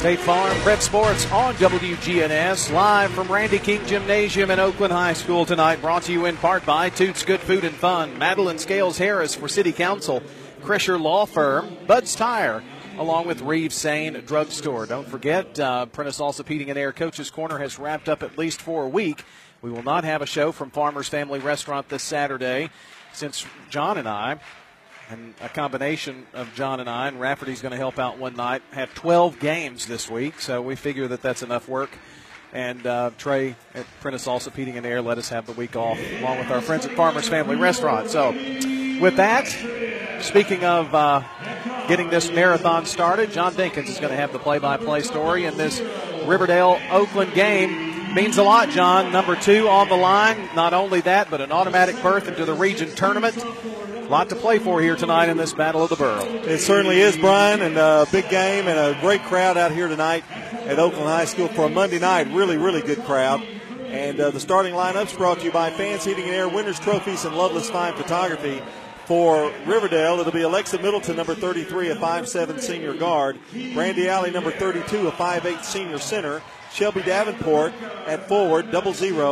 State Farm Prep Sports on WGNS, live from Randy King Gymnasium in Oakland High School tonight, brought to you in part by Toots Good Food and Fun, Madeline Scales Harris for City Council, Krischer Law Firm, Bud's Tire, along with Reeves Sane Drugstore. Don't forget, Prentice Allsup Heating and Air Coach's Corner has wrapped up at least for a week. We will not have a show from Farmer's Family Restaurant this Saturday, since John and I, and a combination of John and I, and Rafferty's going to help out one night, have 12 games this week, so we figure that that's enough work. And Trey at Prentice Allsup Heating and Air let us have the week off, along with our friends at Farmer's Family Restaurant. So with that, speaking of getting this marathon started, John Dinkins is going to have the play-by-play story, and this Riverdale-Oakland game means a lot, John. Number 2 on the line. Not only that, but an automatic berth into the region tournament. A lot to play for here tonight in this Battle of the Borough. It certainly is, Brian, and a big game and a great crowd out here tonight at Oakland High School for a Monday night. Really, really good crowd. And the starting lineups brought to you by Fans Heating and Air, Winners Trophies, and Loveless Fine Photography. For Riverdale, it'll be Alexa Middleton, number 33, a 5'7" senior guard. Brandy Alley, number 32, a 5'8" senior center. Shelby Davenport at forward, 00,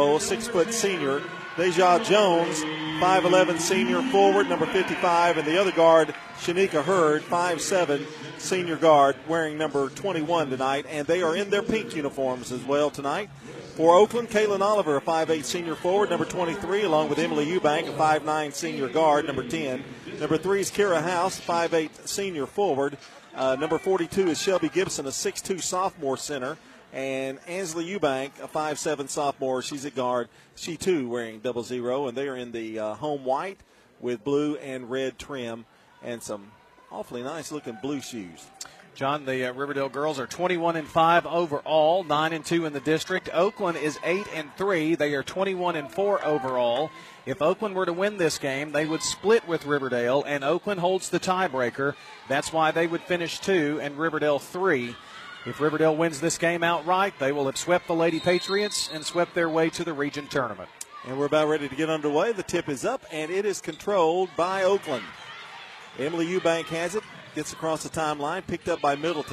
6' senior. Deja Jones, 5'11" senior forward, number 55. And the other guard, Shanika Hurd, 5'7", senior guard, wearing number 21 tonight. And they are in their pink uniforms as well tonight. For Oakland, Kaylin Oliver, a 5'8" senior forward, number 23, along with Emily Eubank, a 5'9" senior guard, number 10. Number 3 is Kira House, 5'8" senior forward. Number 42 is Shelby Gibson, a 6'2" sophomore center. And Ansley Eubank, a 5'7" sophomore. She's at guard. She, too, wearing 00. And they are in the home white with blue and red trim and some awfully nice-looking blue shoes. John, the Riverdale girls are 21-5 overall, 9-2 in the district. Oakland is 8-3. They are 21-4 overall. If Oakland were to win this game, they would split with Riverdale, and Oakland holds the tiebreaker. That's why they would finish 2 and Riverdale 3. If Riverdale wins this game outright, they will have swept the Lady Patriots and swept their way to the region tournament. And we're about ready to get underway. The tip is up, and it is controlled by Oakland. Emily Eubank has it. Gets across the timeline, picked up by Middleton.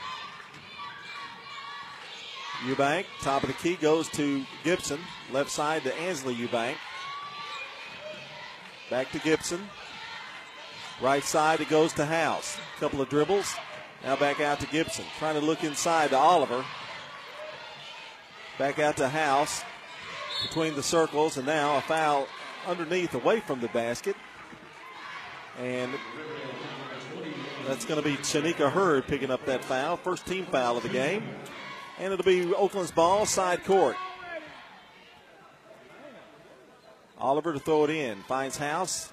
Eubank, top of the key, goes to Gibson. Left side to Ansley Eubank. Back to Gibson. Right side, it goes to House. Couple of dribbles. Now back out to Gibson. Trying to look inside to Oliver. Back out to House. Between the circles, and now a foul underneath, away from the basket. And that's going to be Shanika Hurd picking up that foul. First team foul of the game. And it'll be Oakland's ball, side court. Oliver to throw it in. Finds House.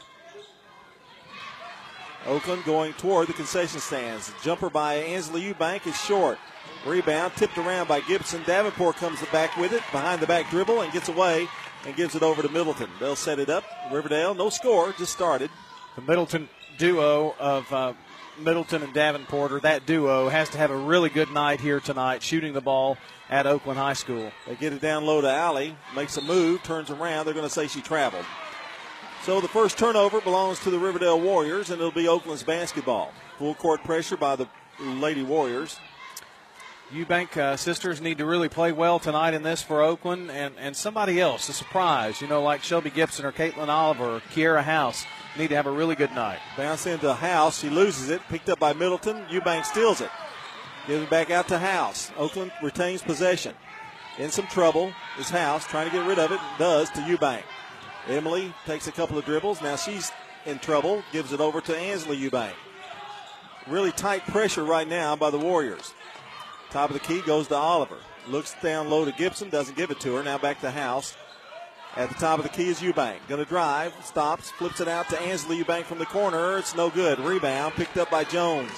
Oakland going toward the concession stands. Jumper by Ansley Eubank is short. Rebound tipped around by Gibson. Davenport comes back with it. Behind the back dribble and gets away and gives it over to Middleton. They'll set it up. Riverdale, no score, just started. The Middleton duo of Middleton and Davenport, or that duo, has to have a really good night here tonight shooting the ball at Oakland High School. They get it down low to Alley, makes a move, turns around. They're going to say she traveled. So the first turnover belongs to the Riverdale Warriors, and it'll be Oakland's basketball. Full court pressure by the Lady Warriors. Eubank sisters need to really play well tonight in this for Oakland, and somebody else, a surprise, like Shelby Gibson or Caitlin Oliver or Kiera House, need to have a really good night. Bounce into House. She loses it. Picked up by Middleton. Eubank steals it. Gives it back out to House. Oakland retains possession. In some trouble is House. Trying to get rid of it. Does to Eubank. Emily takes a couple of dribbles. Now she's in trouble. Gives it over to Ansley Eubank. Really tight pressure right now by the Warriors. Top of the key goes to Oliver. Looks down low to Gibson. Doesn't give it to her. Now back to House. At the top of the key is Eubank. Going to drive. Stops. Flips it out to Ansley Eubank from the corner. It's no good. Rebound picked up by Jones.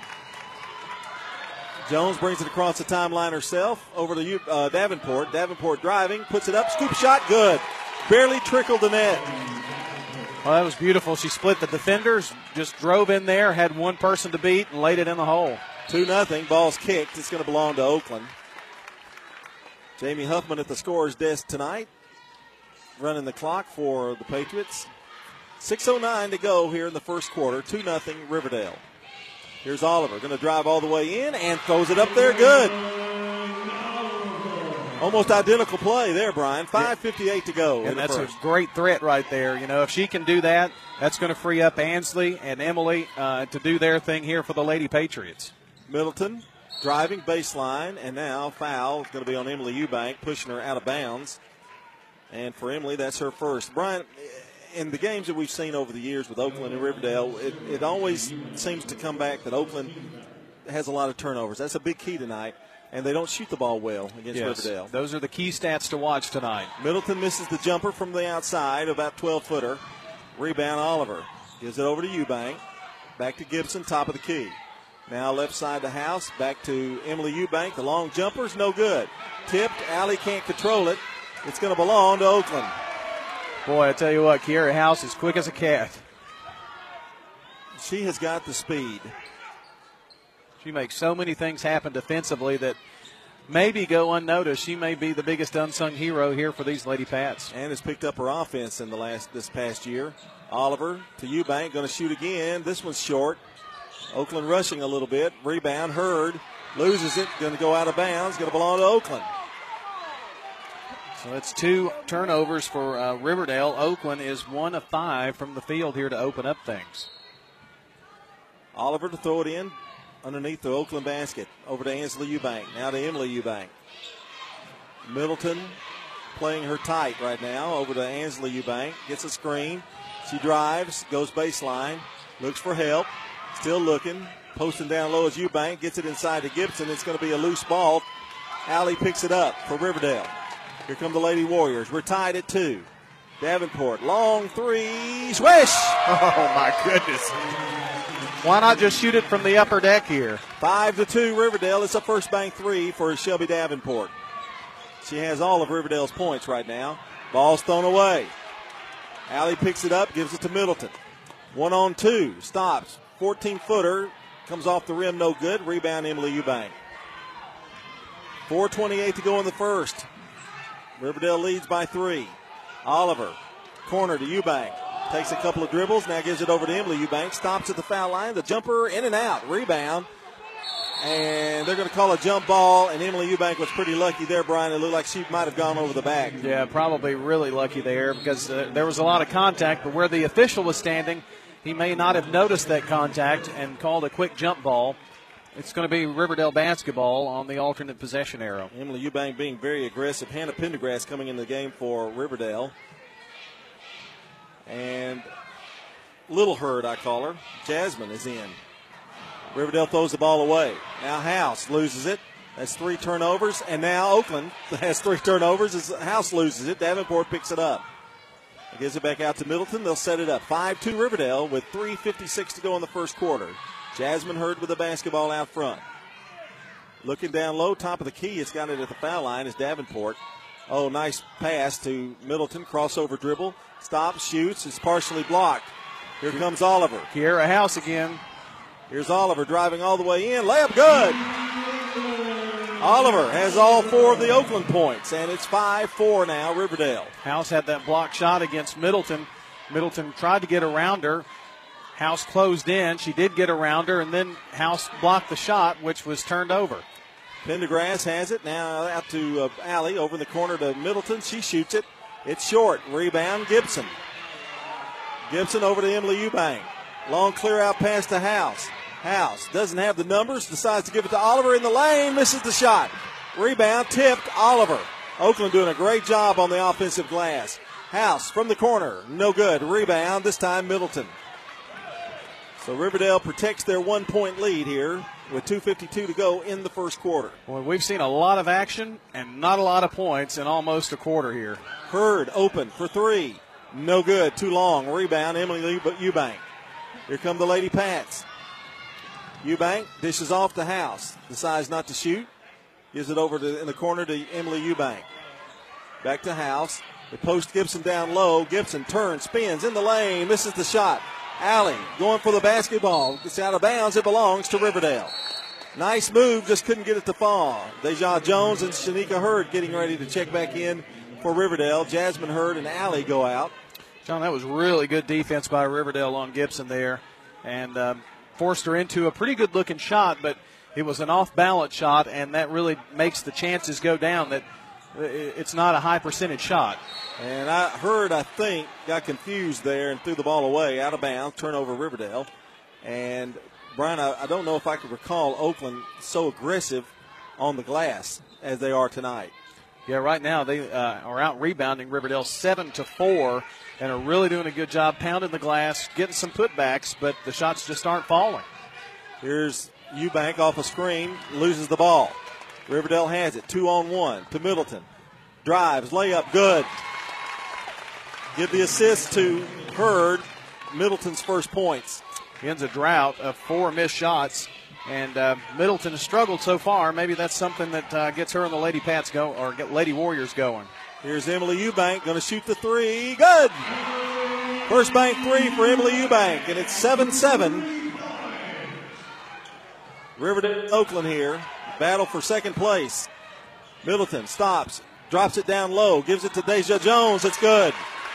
Jones brings it across the timeline herself. Over to Davenport. Davenport driving. Puts it up. Scoop shot. Good. Barely trickled the net. Well, that was beautiful. She split the defenders. Just drove in there. Had one person to beat and laid it in the hole. 2-0. Ball's kicked. It's going to belong to Oakland. Jamie Huffman at the scorer's desk tonight. Running the clock for the Patriots. 6:09 to go here in the first quarter. 2-0 Riverdale. Here's Oliver, going to drive all the way in and throws it up there. Good. Almost identical play there, Brian. 5:58 to go. And that's a great threat right there. If she can do that, that's going to free up Ansley and Emily to do their thing here for the Lady Patriots. Middleton driving baseline, and now foul is going to be on Emily Eubank, pushing her out of bounds. And for Emily, that's her first. Brian, in the games that we've seen over the years with Oakland and Riverdale, it always seems to come back that Oakland has a lot of turnovers. That's a big key tonight. And they don't shoot the ball well against Riverdale. Those are the key stats to watch tonight. Middleton misses the jumper from the outside, about 12-footer. Rebound, Oliver. Gives it over to Eubank. Back to Gibson, top of the key. Now left side to House. Back to Emily Eubank. The long jumper's no good. Tipped. Allie can't control it. It's going to belong to Oakland. Boy, I tell you what, Kiera House is quick as a cat. She has got the speed. She makes so many things happen defensively that maybe go unnoticed. She may be the biggest unsung hero here for these Lady Pats. And has picked up her offense in this past year. Oliver to Eubank, going to shoot again. This one's short. Oakland rushing a little bit. Rebound, Hurd loses it. Going to go out of bounds. Going to belong to Oakland. So that's 2 turnovers for Riverdale. Oakland is 1 of 5 from the field here to open up things. Oliver to throw it in underneath the Oakland basket. Over to Ansley Eubank. Now to Emily Eubank. Middleton playing her tight right now. Over to Ansley Eubank. Gets a screen. She drives. Goes baseline. Looks for help. Still looking. Posting down low as Eubank. Gets it inside to Gibson. It's going to be a loose ball. Allie picks it up for Riverdale. Here come the Lady Warriors. We're tied at 2. Davenport. Long three. Swish! Oh, my goodness. Why not just shoot it from the upper deck here? 5-2 Riverdale. It's a first bank 3 for Shelby Davenport. She has all of Riverdale's points right now. Ball's thrown away. Allie picks it up, gives it to Middleton. 1-on-2. Stops. 14-footer. Comes off the rim, no good. Rebound, Emily Eubank. 4:28 to go in the first. Riverdale leads by 3. Oliver. Corner to Eubank. Takes a couple of dribbles, now gives it over to Emily Eubank. Stops at the foul line. The jumper in and out. Rebound. And they're going to call a jump ball, and Emily Eubank was pretty lucky there, Brian. It looked like she might have gone over the back. Yeah, probably really lucky there because there was a lot of contact, but where the official was standing, he may not have noticed that contact and called a quick jump ball. It's going to be Riverdale basketball on the alternate possession arrow. Emily Eubank being very aggressive. Hannah Pendergrass coming in the game for Riverdale. And Little Hurd, I call her. Jasmine is in. Riverdale throws the ball away. Now House loses it. That's 3 turnovers. And now Oakland has 3 turnovers as House loses it. Davenport picks it up. It gives it back out to Middleton. They'll set it up. 5-2 Riverdale with 3:56 to go in the first quarter. Jasmine Hurd with the basketball out front. Looking down low, top of the key. It's got it at the foul line is Davenport. Oh, nice pass to Middleton. Crossover dribble. Stops, shoots. It's partially blocked. Here comes Oliver. Kiera House again. Here's Oliver driving all the way in. Layup good. Oliver has all 4 of the Oakland points, and it's 5-4 now, Riverdale. House had that block shot against Middleton. Middleton tried to get around her. House closed in. She did get around her, and then House blocked the shot, which was turned over. Pendergrass has it. Now out to Allie over in the corner to Middleton. She shoots it. It's short. Rebound, Gibson. Gibson over to Emily Eubank. Long clear out pass to House. House doesn't have the numbers. Decides to give it to Oliver in the lane. Misses the shot. Rebound, tipped, Oliver. Oakland doing a great job on the offensive glass. House from the corner. No good. Rebound, this time Middleton. So Riverdale protects their 1-point lead here with 2:52 to go in the first quarter. Well, we've seen a lot of action and not a lot of points in almost a quarter here. Hurd open for 3. No good. Too long. Rebound, Emily Eubank. Here come the Lady Pats. Eubank dishes off the House. Decides not to shoot. Gives it over in the corner to Emily Eubank. Back to House. They post Gibson down low. Gibson turns, spins in the lane. Misses the shot. Allie going for the basketball. It's out of bounds. It belongs to Riverdale. Nice move. Just couldn't get it to fall. Deja Jones and Shanika Hurd getting ready to check back in for Riverdale. Jasmine Hurd and Allie go out. John, that was really good defense by Riverdale on Gibson there. And forced her into a pretty good-looking shot, but it was an off-balance shot, and that really makes the chances go down that it's not a high-percentage shot. And I think, got confused there and threw the ball away, out of bounds, turnover Riverdale. And, Brian, I don't know if I can recall Oakland so aggressive on the glass as they are tonight. Yeah, right now they are out-rebounding Riverdale 7-4 and are really doing a good job pounding the glass, getting some putbacks, but the shots just aren't falling. Here's Eubank off a screen, loses the ball. Riverdale has it, 2-on-1 to Middleton. Drives, layup, good. Give the assist to Hurd, Middleton's first points. He ends a drought of 4 missed shots, and Middleton has struggled so far. Maybe that's something that gets her and the Lady Pats get Lady Warriors going. Here's Emily Eubank going to shoot the three. Good! First bank three for Emily Eubank, and it's 7-7. Riverdale Oakland here. Battle for second place. Middleton stops, drops it down low, gives it to Deja Jones. It's good.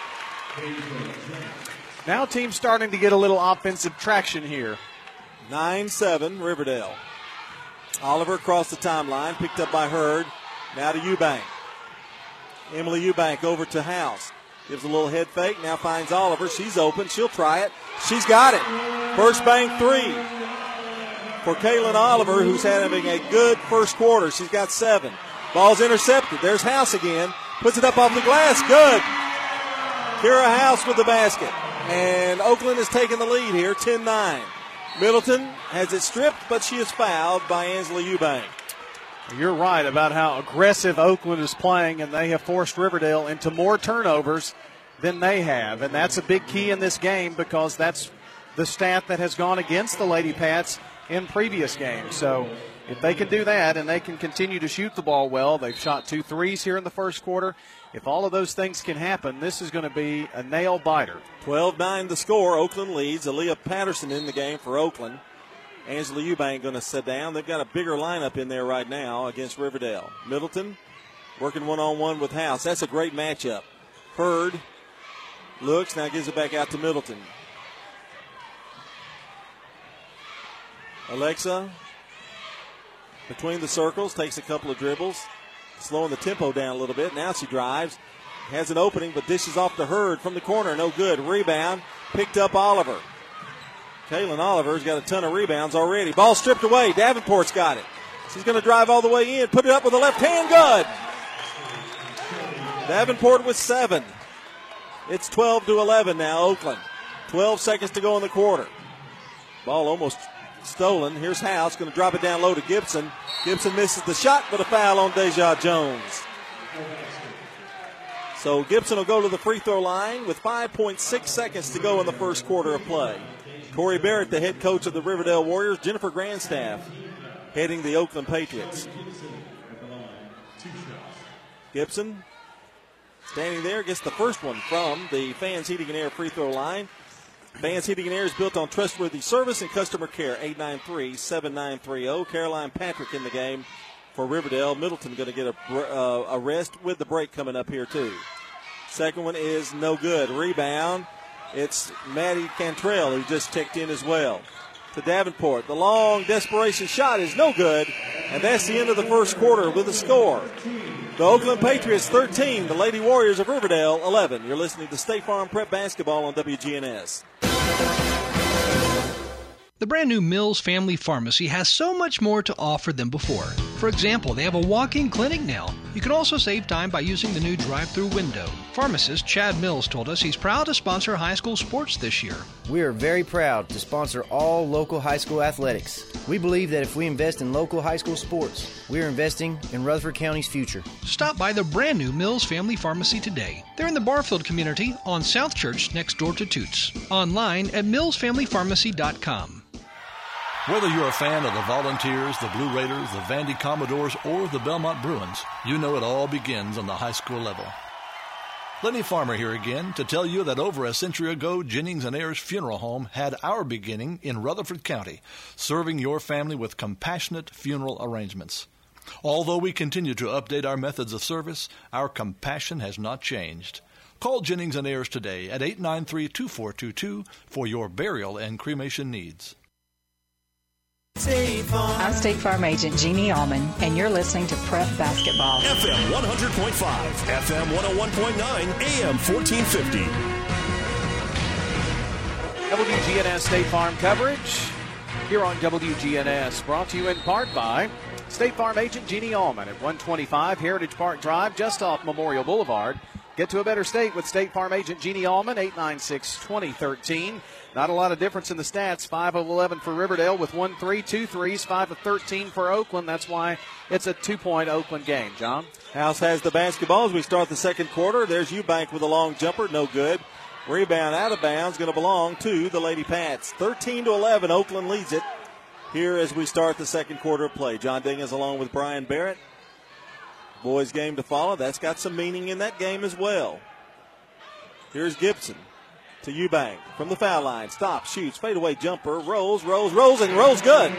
Now team's starting to get a little offensive traction here. 9-7 Riverdale. Oliver across the timeline, picked up by Hurd. Now to Eubank. Emily Eubank over to House. Gives a little head fake, now finds Oliver. She's open, she'll try it. She's got it. First bank three for Kaylin Oliver, who's having a good first quarter. She's got 7. Ball's intercepted. There's House again. Puts it up off the glass. Good. Kira House with the basket. And Oakland has taken the lead here, 10-9. Middleton has it stripped, but she is fouled by Angela Eubank. You're right about how aggressive Oakland is playing, and they have forced Riverdale into more turnovers than they have. And that's a big key in this game because that's the stat that has gone against the Lady Pats in previous games. So if they can do that and they can continue to shoot the ball well, they've shot 2 threes here in the first quarter. If all of those things can happen, this is going to be a nail-biter. 12-9 the score. Oakland leads. Aaliyah Patterson in the game for Oakland. Angela Eubank going to sit down. They've got a bigger lineup in there right now against Riverdale. Middleton working one-on-one with House. That's a great matchup. Hurd looks, now gives it back out to Middleton. Alexa between the circles, takes a couple of dribbles, slowing the tempo down a little bit. Now she drives, has an opening, but dishes off to Hurd from the corner. No good. Rebound, picked up Oliver. Kaylin Oliver's got a ton of rebounds already. Ball stripped away. Davenport's got it. She's going to drive all the way in, put it up with the left hand. Good. Davenport with 7. It's 12-11 now, Oakland. 12 seconds to go in the quarter. Ball almost stolen. Here's House, going to drop it down low to Gibson. Gibson misses the shot, but a foul on Deja Jones. So Gibson will go to the free throw line with 5.6 seconds to go in the first quarter of play. Corey Barrett, the head coach of the Riverdale Warriors. Jennifer Grandstaff heading the Oakland Patriots. Gibson standing there, gets the first one from the Fans Heating and Air free throw line. Fans Heating and Air is built on trustworthy service and customer care. 893-7930. Caroline Patrick in the game for Riverdale. Middleton going to get a rest with the break coming up here too. Second one is no good. Rebound. It's Maddie Cantrell who just checked in as well. To Davenport. The long desperation shot is no good. And that's the end of the first quarter with the score. The Oakland Patriots 13, the Lady Warriors of Riverdale 11. You're listening to State Farm Prep Basketball on WGNS. The brand new Mills Family Pharmacy has so much more to offer than before. For example, they have a walk-in clinic now. You can also save time by using the new drive-through window. Pharmacist Chad Mills told us he's proud to sponsor high school sports this year. We are very proud to sponsor all local high school athletics. We believe that if we invest in local high school sports, we are investing in Rutherford County's future. Stop by the brand new Mills Family Pharmacy today. They're in the Barfield community on South Church next door to Toots. Online at millsfamilypharmacy.com. Whether you're a fan of the Volunteers, the Blue Raiders, the Vandy Commodores, or the Belmont Bruins, you know it all begins on the high school level. Lenny Farmer here again to tell you that over a century ago, Jennings and Ayers Funeral Home had our beginning in Rutherford County, serving your family with compassionate funeral arrangements. Although we continue to update our methods of service, our compassion has not changed. Call Jennings and Ayers today at 893-2422 for your burial and cremation needs. I'm State Farm Agent Jeannie Allman, and you're listening to Prep Basketball. FM 100.5, FM 101.9, AM 1450. WGNS State Farm coverage here on WGNS, brought to you in part by State Farm Agent Jeannie Allman at 125 Heritage Park Drive, just off Memorial Boulevard. Get to a better state with State Farm Agent Jeannie Allman, 896-2013. Not a lot of difference in the stats. 5 of 11 for Riverdale with 1 3, 2 threes, 5 of 13 for Oakland. That's why it's a 2-point Oakland game. John? House has the basketball as we start the second quarter. There's Eubank with a long jumper. No good. Rebound out of bounds. Going to belong to the Lady Pats. 13-11. Oakland leads it here as we start the second quarter of play. John Dinges along with Brian Barrett. Boys game to follow. That's got some meaning in that game as well. Here's Gibson to Eubank from the foul line. Stops, shoots, fadeaway jumper, rolls, and rolls good.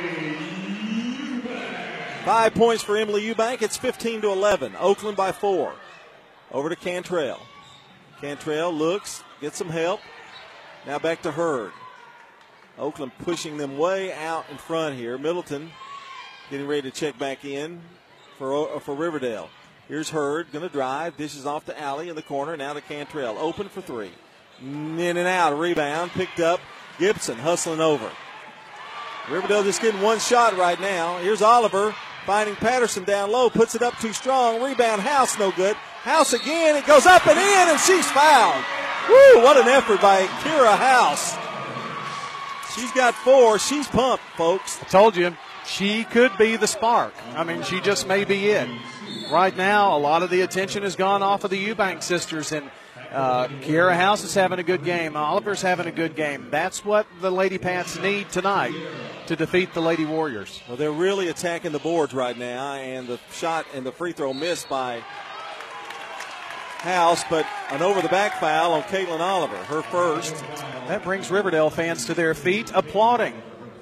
5 points for Emily Eubank. It's 15-11. Oakland by 4. Over to Cantrell. Cantrell looks, gets some help. Now back to Hurd. Oakland pushing them way out in front here. Middleton getting ready to check back in for Riverdale. Here's Hurd, going to drive, dishes off to Alley in the corner, now to Cantrell. Open for 3. In and out, rebound, picked up. Gibson hustling over. Riverdale just getting one shot right now. Here's Oliver finding Patterson down low, puts it up too strong. Rebound, House, no good. House again, it goes up and in, and she's fouled. Woo, what an effort by Kira House. She's got 4. She's pumped, folks. I told you, she could be the spark. I mean, she just may be it. Right now, a lot of the attention has gone off of the Eubank sisters, and Kiera House is having a good game. Oliver's having a good game. That's what the Lady Pats need tonight to defeat the Lady Warriors. Well, they're really attacking the boards right now, and the shot and the free throw missed by House, but an over-the-back foul on Caitlin Oliver, her first. That brings Riverdale fans to their feet, applauding.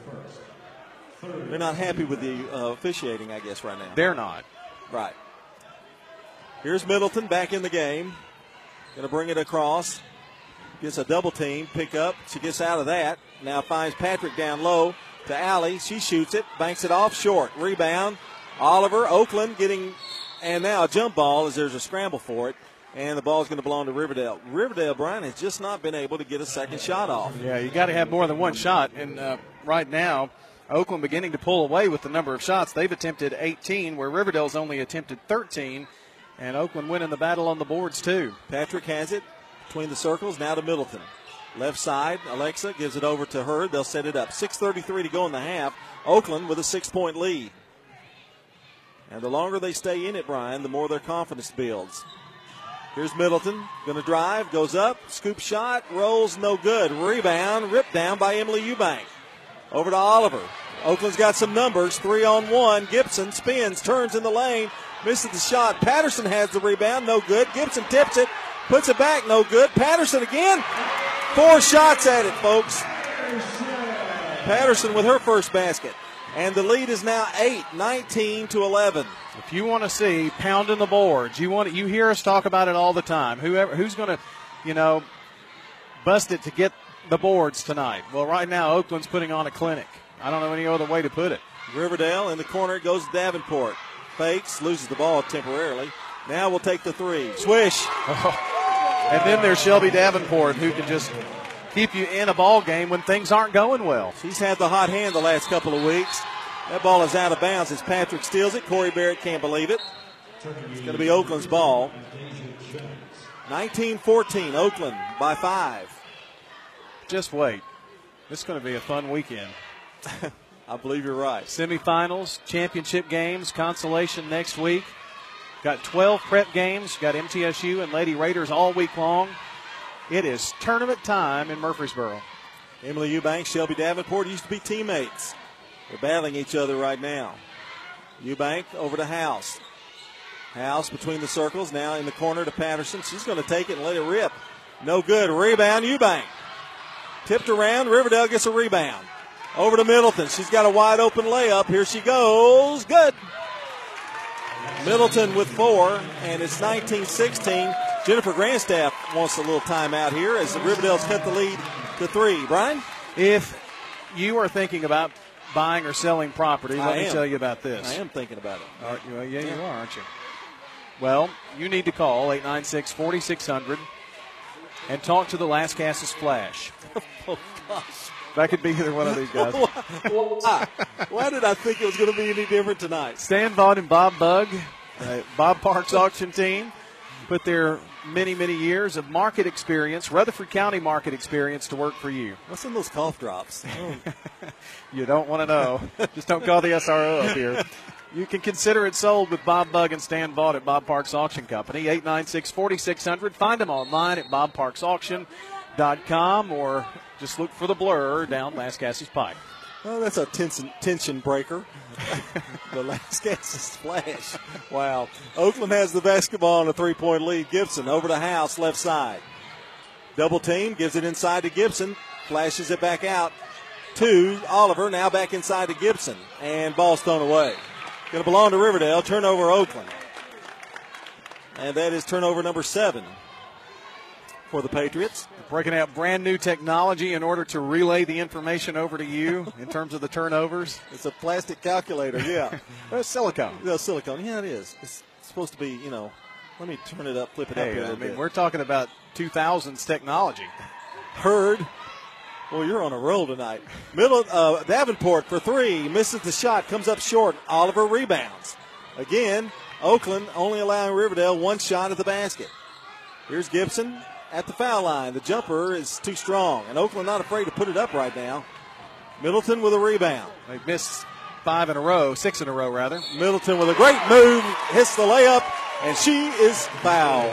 They're not happy with the officiating, I guess, right now. They're not. Right. Here's Middleton back in the game. Going to bring it across. Gets a double team, pick up. She gets out of that. Now finds Patrick down low to Alley. She shoots it, banks it off short. Rebound. Oliver, Oakland getting, and now a jump ball as there's a scramble for it. And the ball is going to belong to Riverdale. Riverdale, Brian, has just not been able to get a second shot off. Yeah, you got to have more than one shot. And right now, Oakland beginning to pull away with the number of shots. They've attempted 18, where Riverdale's only attempted 13. And Oakland winning the battle on the boards, too. Patrick has it between the circles, now to Middleton. Left side, Alexa gives it over to Hurd. They'll set it up. 6:33 to go in the half. Oakland with a 6-point lead. And the longer they stay in it, Brian, the more their confidence builds. Here's Middleton, going to drive, goes up, scoop shot, rolls, no good. Rebound, ripped down by Emily Eubank. Over to Oliver. Oakland's got some numbers, 3-on-1. Gibson spins, turns in the lane, misses the shot. Patterson has the rebound, no good. Gibson tips it, puts it back, no good. Patterson again, 4 shots at it, folks. Patterson with her first basket. And the lead is now 8, 19-11. If you want to see pounding the boards, you hear us talk about it all the time. Who's going to, bust it to get the boards tonight? Well, right now Oakland's putting on a clinic. I don't know any other way to put it. Riverdale in the corner, it goes to Davenport. Fakes, loses the ball temporarily. Now we'll take the 3. Swish. And then there's Shelby Davenport, who can just keep you in a ball game when things aren't going well. She's had the hot hand the last couple of weeks. That ball is out of bounds as Patrick steals it. Corey Barrett can't believe it. It's going to be Oakland's ball. 19-14, Oakland by 5. Just wait. This is going to be a fun weekend. I believe you're right. Semifinals, championship games, consolation next week. Got 12 prep games. Got MTSU and Lady Raiders all week long. It is tournament time in Murfreesboro. Emily Eubank, Shelby Davenport used to be teammates. They're battling each other right now. Eubank over to House. House between the circles, now in the corner to Patterson. She's going to take it and let it rip. No good. Rebound, Eubank. Tipped around. Riverdale gets a rebound. Over to Middleton. She's got a wide open layup. Here she goes. Good. Middleton with 4, and it's 19-16. Jennifer Grandstaff wants a little timeout here as the Riverdale's cut the lead to 3. Brian? If you are thinking about buying or selling property, let me tell you about this. I am thinking about it. You are, aren't you? Well, you need to call 896-4600 and talk to the Lascassas Flash. Oh, gosh. That could be either one of these guys. Why did I think it was going to be any different tonight? Stan Vaught and Bob Bugg, Bob Park's auction team, put their many, many years of market experience, Rutherford County market experience, to work for you. What's in those cough drops? You don't want to know. Just don't call the SRO up here. You can consider it sold with Bob Bugg and Stan Vaught at Bob Park's Auction Company, 896-4600. Find them online at bobparksauction.com or just look for the blur down Lascassas Pike. Oh, that's a tension breaker. The Lascassas Flash. Wow. Oakland has the basketball and a 3-point lead. Gibson over to House, left side. Double team, gives it inside to Gibson. Flashes it back out to Oliver. Now back inside to Gibson. And ball's thrown away. Going to belong to Riverdale. Turnover Oakland. And that is turnover number 7 for the Patriots. Breaking out brand new technology in order to relay the information over to you in terms of the turnovers. It's a plastic calculator, yeah. It's silicone. No, silicone. Yeah, it is. It's supposed to be, let me turn it up, flip it up here a little bit. We're talking about 2000s technology. Hurd. Well, you're on a roll tonight. Davenport for 3. Misses the shot. Comes up short. Oliver rebounds. Again, Oakland only allowing Riverdale 1 shot at the basket. Here's Gibson at the foul line. The jumper is too strong, and Oakland not afraid to put it up right now. Middleton with a rebound. They've missed 6 in a row. Middleton with a great move. Hits the layup, and she is fouled.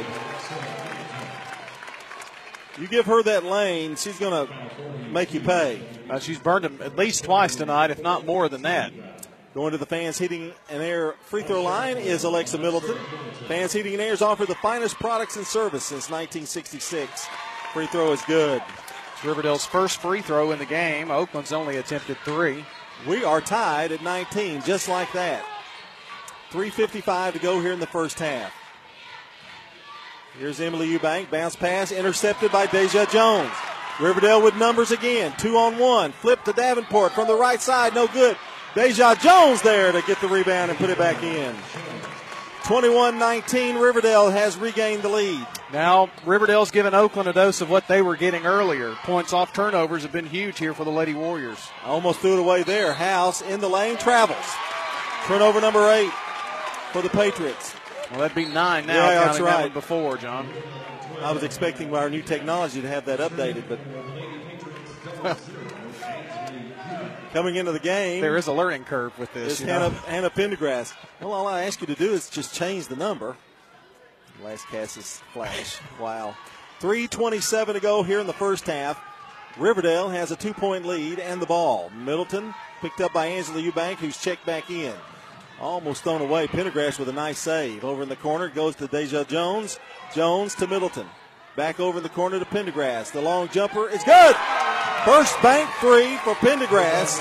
You give her that lane, she's going to make you pay. She's burned him at least twice tonight, if not more than that. Going to the Fans Heating and Air free throw line is Alexa Middleton. Fans Heating and Air has offered the finest products and service since 1966. Free throw is good. It's Riverdale's first free throw in the game. Oakland's only attempted 3. We are tied at 19, just like that. 3:55 to go here in the first half. Here's Emily Eubank. Bounce pass intercepted by Deja Jones. Riverdale with numbers again. 2-on-1. Flip to Davenport from the right side. No good. Deja Jones there to get the rebound and put it back in. 21-19. Riverdale has regained the lead. Now Riverdale's given Oakland a dose of what they were getting earlier. Points off turnovers have been huge here for the Lady Warriors. Almost threw it away there. House in the lane, travels. Turnover number 8 for the Patriots. Well, that'd be 9 now. Yeah, that's right. That one before, John. I was expecting our new technology to have that updated, but coming into the game, there is a learning curve with this. Hannah Pendergrass. Well, all I ask you to do is just change the number. Lascassas Flash. Wow. 3:27 to go here in the first half. Riverdale has a 2-point lead and the ball. Middleton picked up by Angela Eubank, who's checked back in. Almost thrown away. Pendergrass with a nice save. Over in the corner goes to Deja Jones. Jones to Middleton. Back over in the corner to Pendergrass. The long jumper is good. First bank 3 for Pendergrass.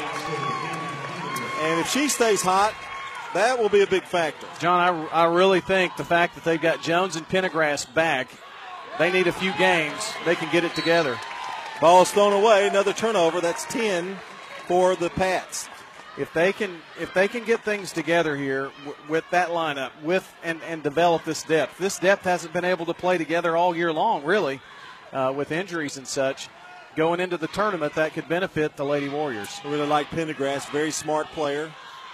And if she stays hot, that will be a big factor. John, I really think the fact that they've got Jones and Pendergrass back, they need a few games. They can get it together. Ball's thrown away. Another turnover. That's 10 for the Pats. If they can get things together here with that lineup, and develop this depth. This depth hasn't been able to play together all year long, really, with injuries and such. Going into the tournament, that could benefit the Lady Warriors. I really like Pendergrass, very smart player.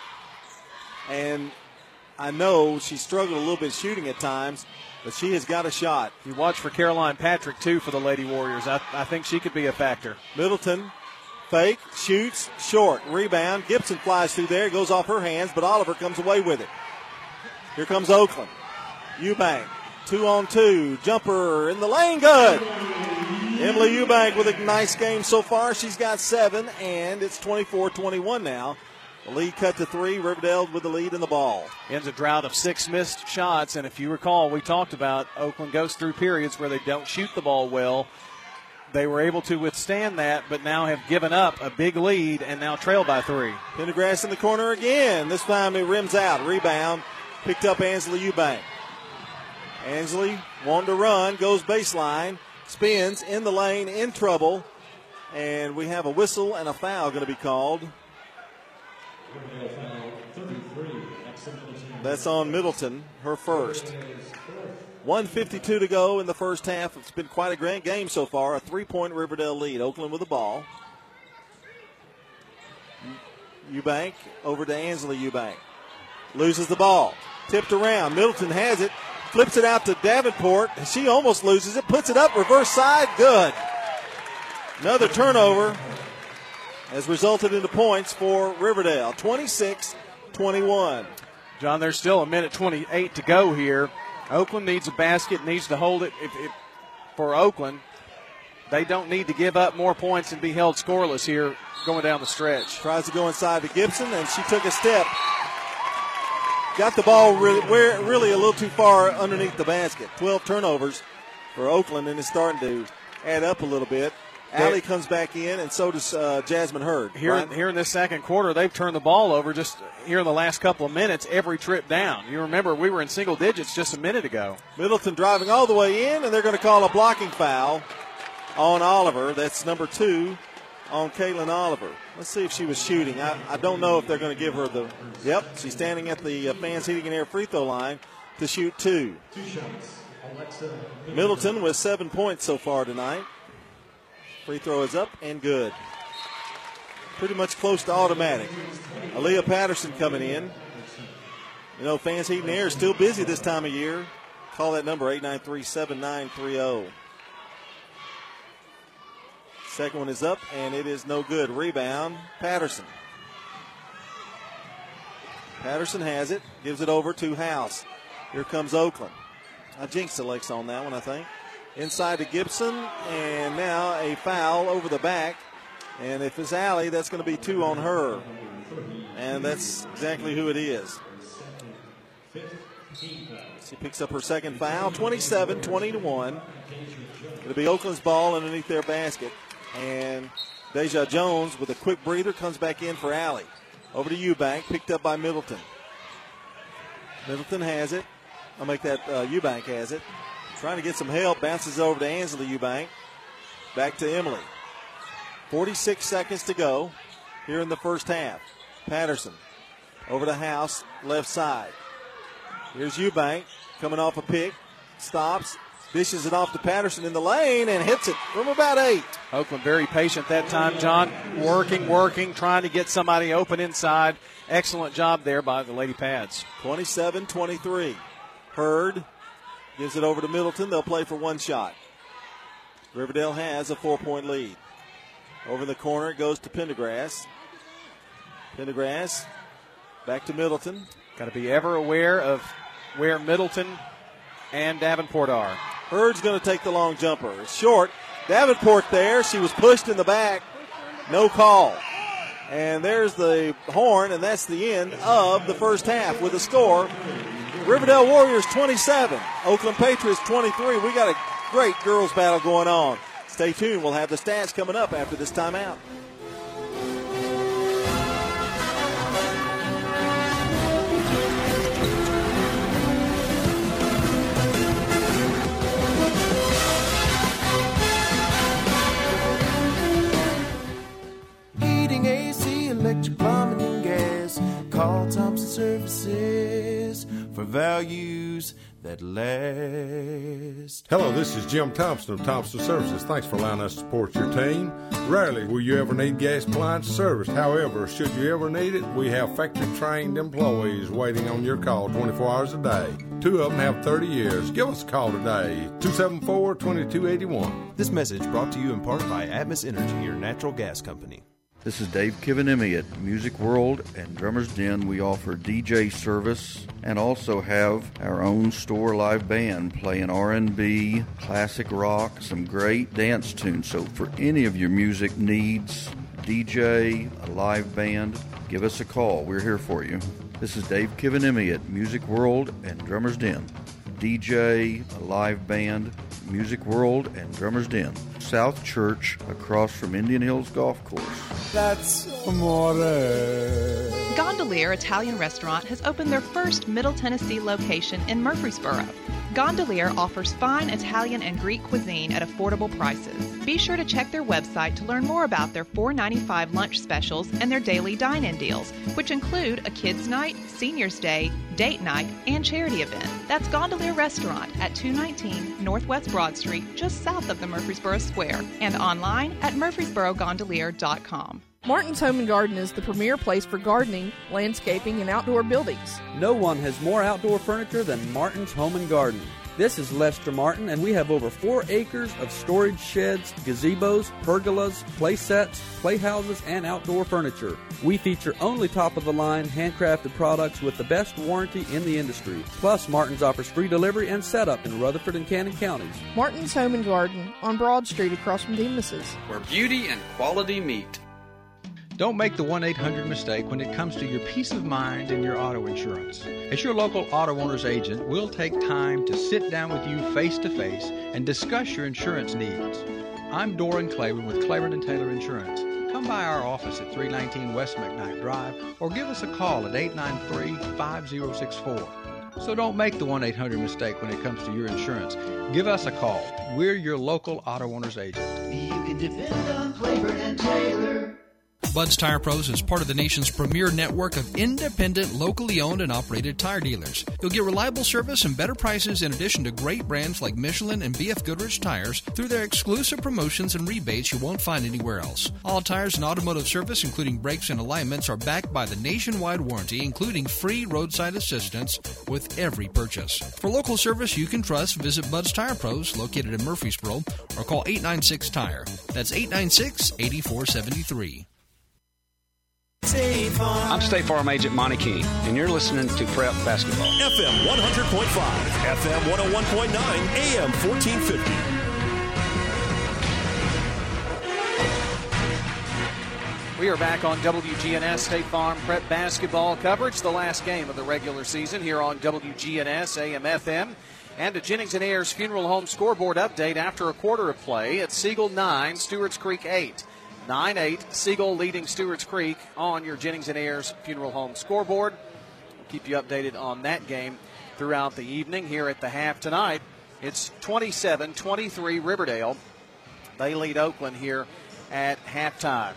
And I know she struggled a little bit shooting at times, but she has got a shot. You watch for Caroline Patrick, too, for the Lady Warriors. I think she could be a factor. Middleton. Fake, shoots, short, rebound. Gibson flies through there, goes off her hands, but Oliver comes away with it. Here comes Oakland. Eubank, 2-on-2, jumper in the lane, good. Emily Eubank with a nice game so far. She's got 7, and it's 24-21 now. The lead cut to 3. Riverdale with the lead in the ball. Ends a drought of 6 missed shots, and if you recall, we talked about Oakland goes through periods where they don't shoot the ball well. They were able to withstand that, but now have given up a big lead and now trail by 3. Pendergrass in the corner again. This time it rims out. Rebound picked up Angela Eubank. Angela wanting to run, goes baseline, spins in the lane, in trouble, and we have a whistle and a foul going to be called That's on Middleton, her first. 1:52 to go in the first half. It's been quite a great game so far. A 3-point Riverdale lead. Oakland with the ball. Eubank over to Ansley Eubank. Loses the ball. Tipped around. Middleton has it. Flips it out to Davenport. She almost loses it. Puts it up. Reverse side. Good. Another turnover has resulted in the points for Riverdale. 26-21. John, there's still a minute 28 to go here. Oakland needs a basket, needs to hold it. For Oakland, they don't need to give up more points and be held scoreless here going down the stretch. Tries to go inside to Gibson, and she took a step. Got the ball really a little too far underneath the basket. 12 turnovers for Oakland, and it's starting to add up a little bit. Allie comes back in, and so does Jasmine Hurd. Here in this second quarter, they've turned the ball over just here in the last couple of minutes every trip down. You remember we were in single digits just a minute ago. Middleton driving all the way in, and they're going to call a blocking foul on Oliver. That's number 2 on Caitlin Oliver. Let's see if she was shooting. I don't know if they're going to give her the – yep, she's standing at the Fans Heating and Air free throw line to shoot 2. Middleton with 7 points so far tonight. Free throw is up and good. Pretty much close to automatic. Aaliyah Patterson coming in. You know, Fans Heating and Air is still busy this time of year. Call that number, 893-7930. Second one is up, and it is no good. Rebound, Patterson. Patterson has it, gives it over to House. Here comes Oakland. I jinxed the Lakes on that one, I think. Inside to Gibson, and now a foul over the back. And if it's Allie, that's going to be 2 on her. And that's exactly who it is. She picks up her second foul, 27-21. It'll be Oakland's ball underneath their basket. And Deja Jones with a quick breather comes back in for Allie. Over to Eubank, picked up by Middleton. Middleton has it. I'll make that Eubank has it. Trying to get some help, bounces over to Ansley Eubank. Back to Emily. 46 seconds to go here in the first half. Patterson over to House, left side. Here's Eubank coming off a pick. Stops, dishes it off to Patterson in the lane and hits it from about 8. Oakland very patient that time, John. Working, trying to get somebody open inside. Excellent job there by the Lady Pads. 27-23. Hurd gives it over to Middleton. They'll play for one shot. Riverdale has a 4-point lead. Over in the corner, it goes to Pendergrass. Pendergrass back to Middleton. Got to be ever aware of where Middleton and Davenport are. Hurd's going to take the long jumper. It's short. Davenport there. She was pushed in the back. No call. And there's the horn, and that's the end of the first half with a score. Riverdale Warriors 27, Oakland Patriots 23. We got a great girls battle going on. Stay tuned. We'll have the stats coming up after this timeout. Heating, AC, electric, plumbing, and gas. Call Thompson Services for values that last. Hello, this is Jim Thompson of Thompson Services. Thanks for allowing us to support your team. Rarely will you ever need gas appliance service. However, should you ever need it, we have factory-trained employees waiting on your call 24 hours a day. 2 of them have 30 years. Give us a call today, 274-2281. This message brought to you in part by Atmos Energy, your natural gas company. This is Dave Kivanimi at Music World and Drummer's Den. We offer DJ service and also have our own store live band playing R&B, classic rock, some great dance tunes. So for any of your music needs, DJ, a live band, give us a call. We're here for you. This is Dave Kivanimi at Music World and Drummer's Den. DJ, a live band, Music World and Drummer's Den. South Church, across from Indian Hills Golf Course. That's amore. Gondolier Italian Restaurant has opened their first Middle Tennessee location in Murfreesboro. Gondolier offers fine Italian and Greek cuisine at affordable prices. Be sure to check their website to learn more about their $4.95 lunch specials and their daily dine-in deals, which include a kids' night, seniors' day, date night, and charity event. That's Gondolier Restaurant at 219 Northwest Broad Street, just south of the Murfreesboro Square, and online at murfreesborogondolier.com. Martin's Home and Garden is the premier place for gardening, landscaping, and outdoor buildings. No one has more outdoor furniture than Martin's Home and Garden. This is Lester Martin, and we have over 4 acres of storage sheds, gazebos, pergolas, play sets, playhouses, and outdoor furniture. We feature only top-of-the-line, handcrafted products with the best warranty in the industry. Plus, Martin's offers free delivery and setup in Rutherford and Cannon counties. Martin's Home and Garden on Broad Street across from Demas's, where beauty and quality meet. Don't make the 1-800 mistake when it comes to your peace of mind and your auto insurance. As your local auto owner's agent, we'll take time to sit down with you face-to-face and discuss your insurance needs. I'm Doran Claiborne with Claiborne & Taylor Insurance. Come by our office at 319 West McKnight Drive or give us a call at 893-5064. So don't make the 1-800 mistake when it comes to your insurance. Give us a call. We're your local auto owner's agent. You can depend on Claiborne & Taylor. Bud's Tire Pros is part of the nation's premier network of independent, locally owned and operated tire dealers. You'll get reliable service and better prices in addition to great brands like Michelin and B.F. Goodrich tires through their exclusive promotions and rebates you won't find anywhere else. All tires and automotive service, including brakes and alignments, are backed by the nationwide warranty, including free roadside assistance with every purchase. For local service you can trust, visit Bud's Tire Pros, located in Murfreesboro, or call 896-TIRE. That's 896-8473. I'm State Farm Agent Monty King, and you're listening to Prep Basketball. FM 100.5, FM 101.9, AM 1450. We are back on WGNS State Farm Prep Basketball coverage, the last game of the regular season here on WGNS AM FM. And a Jennings & Ayers Funeral Home scoreboard update after a quarter of play. It's Siegel 9, Stewart's Creek 8. 9-8, Siegel leading Stewart's Creek on your Jennings & Ayers Funeral Home scoreboard. We'll keep you updated on that game throughout the evening. Here at the half tonight, it's 27-23 Riverdale. They lead Oakland here at halftime.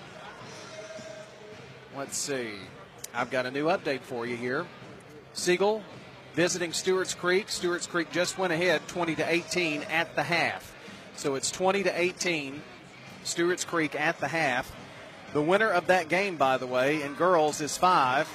Let's see. I've got a new update for you here. Siegel visiting Stewart's Creek. Stewart's Creek just went ahead 20-18 at the half. So it's 20-18. Stewart's Creek at the half. The winner of that game, by the way, in girls is 5,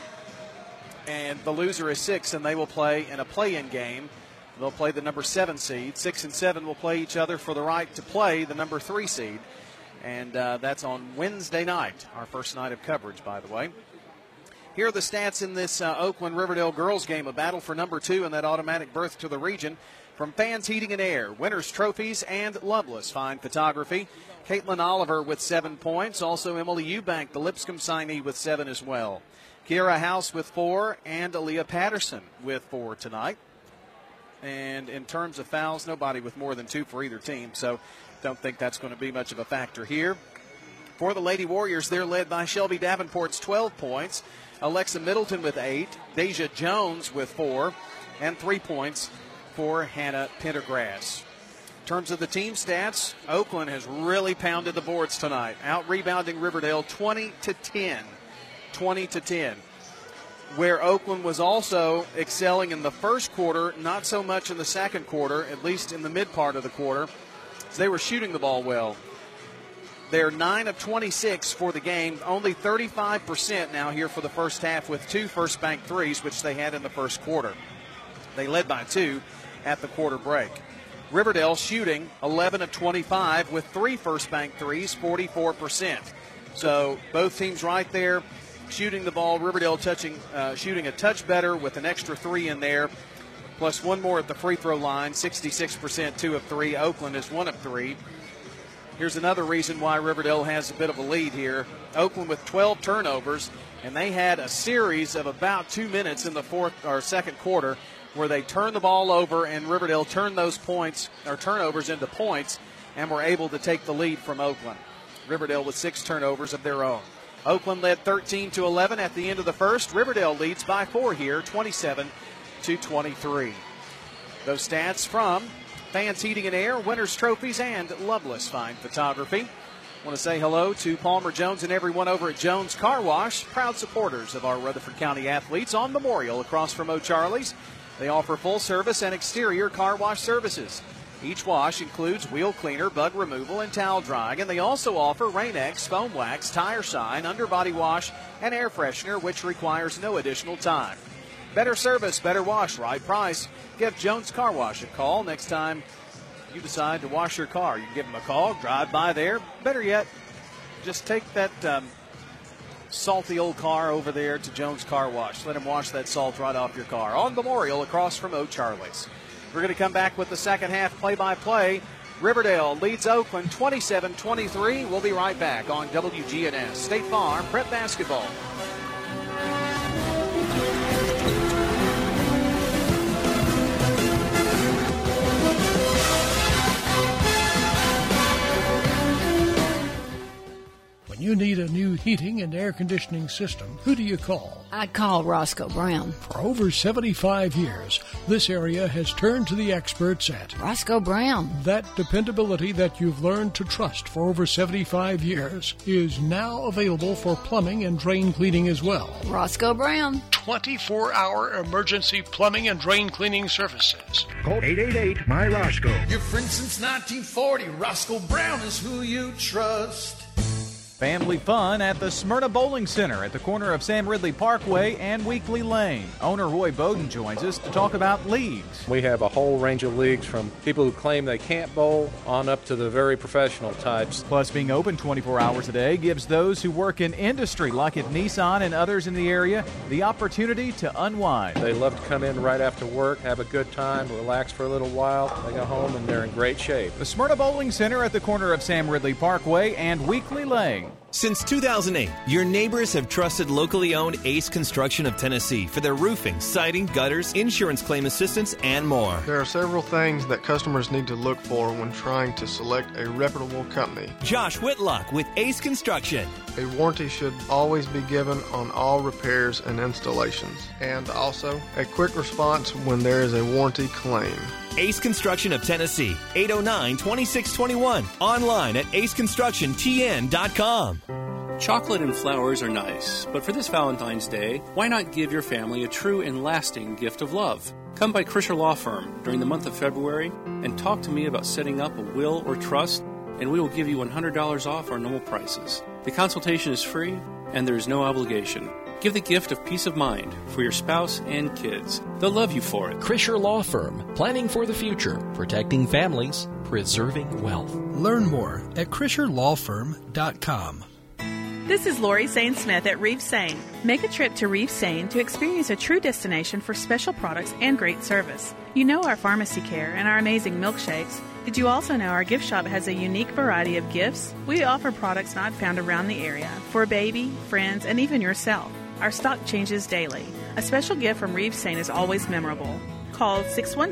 and the loser is 6, and they will play in a play-in game. They'll play the number 7 seed. 6 and 7 will play each other for the right to play the number 3 seed, and that's on Wednesday night, our first night of coverage, by the way. Here are the stats in this Oakland-Riverdale girls game, a battle for number 2 and that automatic berth to the region. From Fans Heating and Air, Winners Trophies, and Loveless Fine Photography. Caitlin Oliver with 7 points. Also Emily Eubank, the Lipscomb signee, with 7 as well. Kiera House with 4, and Aaliyah Patterson with 4 tonight. And in terms of fouls, nobody with more than 2 for either team, so don't think that's going to be much of a factor here. For the Lady Warriors, they're led by Shelby Davenport's 12 points. Alexa Middleton with 8. Deja Jones with 4. And 3 points for Hannah Pendergrass. In terms of the team stats, Oakland has really pounded the boards tonight, out-rebounding Riverdale 20-10. 20-10. Where Oakland was also excelling in the first quarter, not so much in the second quarter, at least in the mid part of the quarter. They were shooting the ball well. They're 9 of 26 for the game, only 35% now here for the first half with 2 first bank threes, which they had in the first quarter. They led by 2 at the quarter break. Riverdale shooting 11 of 25 with 3 first bank threes, 44%. So both teams right there shooting the ball. Riverdale shooting a touch better with an extra 3 in there, plus 1 more at the free throw line, 66%, 2 of 3. Oakland is 1 of 3. Here's another reason why Riverdale has a bit of a lead here. Oakland with 12 turnovers, and they had a series of about 2 minutes in the second quarter where they turned the ball over, and Riverdale turned those turnovers into points and were able to take the lead from Oakland. Riverdale with 6 turnovers of their own. Oakland led 13-11 at the end of the first. Riverdale leads by 4 here, 27-23. Those stats from Fans Heating and Air, Winners Trophies, and Loveless Fine Photography. I want to say hello to Palmer Jones and everyone over at Jones Car Wash, proud supporters of our Rutherford County athletes on Memorial across from O'Charlie's. They offer full service and exterior car wash services. Each wash includes wheel cleaner, bug removal, and towel drying, and they also offer Rain-X, foam wax, tire shine, underbody wash, and air freshener, which requires no additional time. Better service, better wash, right price. Give Jones Car Wash a call next time you decide to wash your car. You can give them a call, drive by there. Better yet, just take that salty old car over there to Jones Car Wash. Let them wash that salt right off your car. On Memorial across from O'Charlie's. We're going to come back with the second half play-by-play. Riverdale leads Oakland 27-23. We'll be right back on WGNS State Farm Prep Basketball. When you need a new heating and air conditioning system, who do you call? I'd call Roscoe Brown. For over 75 years, this area has turned to the experts at Roscoe Brown. That dependability that you've learned to trust for over 75 years is now available for plumbing and drain cleaning as well. Roscoe Brown. 24-hour emergency plumbing and drain cleaning services. Call 888-MY-ROSCOE. Your friend since 1940, Roscoe Brown is who you trust. Family fun at the Smyrna Bowling Center at the corner of Sam Ridley Parkway and Weekly Lane. Owner Roy Bowden joins us to talk about leagues. We have a whole range of leagues from people who claim they can't bowl on up to the very professional types. Plus, being open 24 hours a day gives those who work in industry like at Nissan and others in the area the opportunity to unwind. They love to come in right after work, have a good time, relax for a little while. They go home and they're in great shape. The Smyrna Bowling Center at the corner of Sam Ridley Parkway and Weekly Lane. Since 2008, your neighbors have trusted locally owned Ace Construction of Tennessee for their roofing, siding, gutters, insurance claim assistance, and more. There are several things that customers need to look for when trying to select a reputable company. Josh Whitlock with Ace Construction. A warranty should always be given on all repairs and installations, and also a quick response when there is a warranty claim. Ace Construction of Tennessee, 809-2621. Online at aceconstructiontn.com. Chocolate and flowers are nice, but for this Valentine's Day, why not give your family a true and lasting gift of love? Come by Krischer Law Firm during the month of February and talk to me about setting up a will or trust, and we will give you $100 off our normal prices. The consultation is free, and there is no obligation. Give the gift of peace of mind for your spouse and kids. They'll love you for it. Krischer Law Firm, planning for the future, protecting families, preserving wealth. Learn more at KrischerLawFirm.com. This is Lori Sane-Smith at Reeve Sane. Make a trip to Reeve Sane to experience a true destination for special products and great service. You know our pharmacy care and our amazing milkshakes. Did you also know our gift shop has a unique variety of gifts? We offer products not found around the area for a baby, friends, and even yourself. Our stock changes daily. A special gift from Reeve Sane is always memorable. Call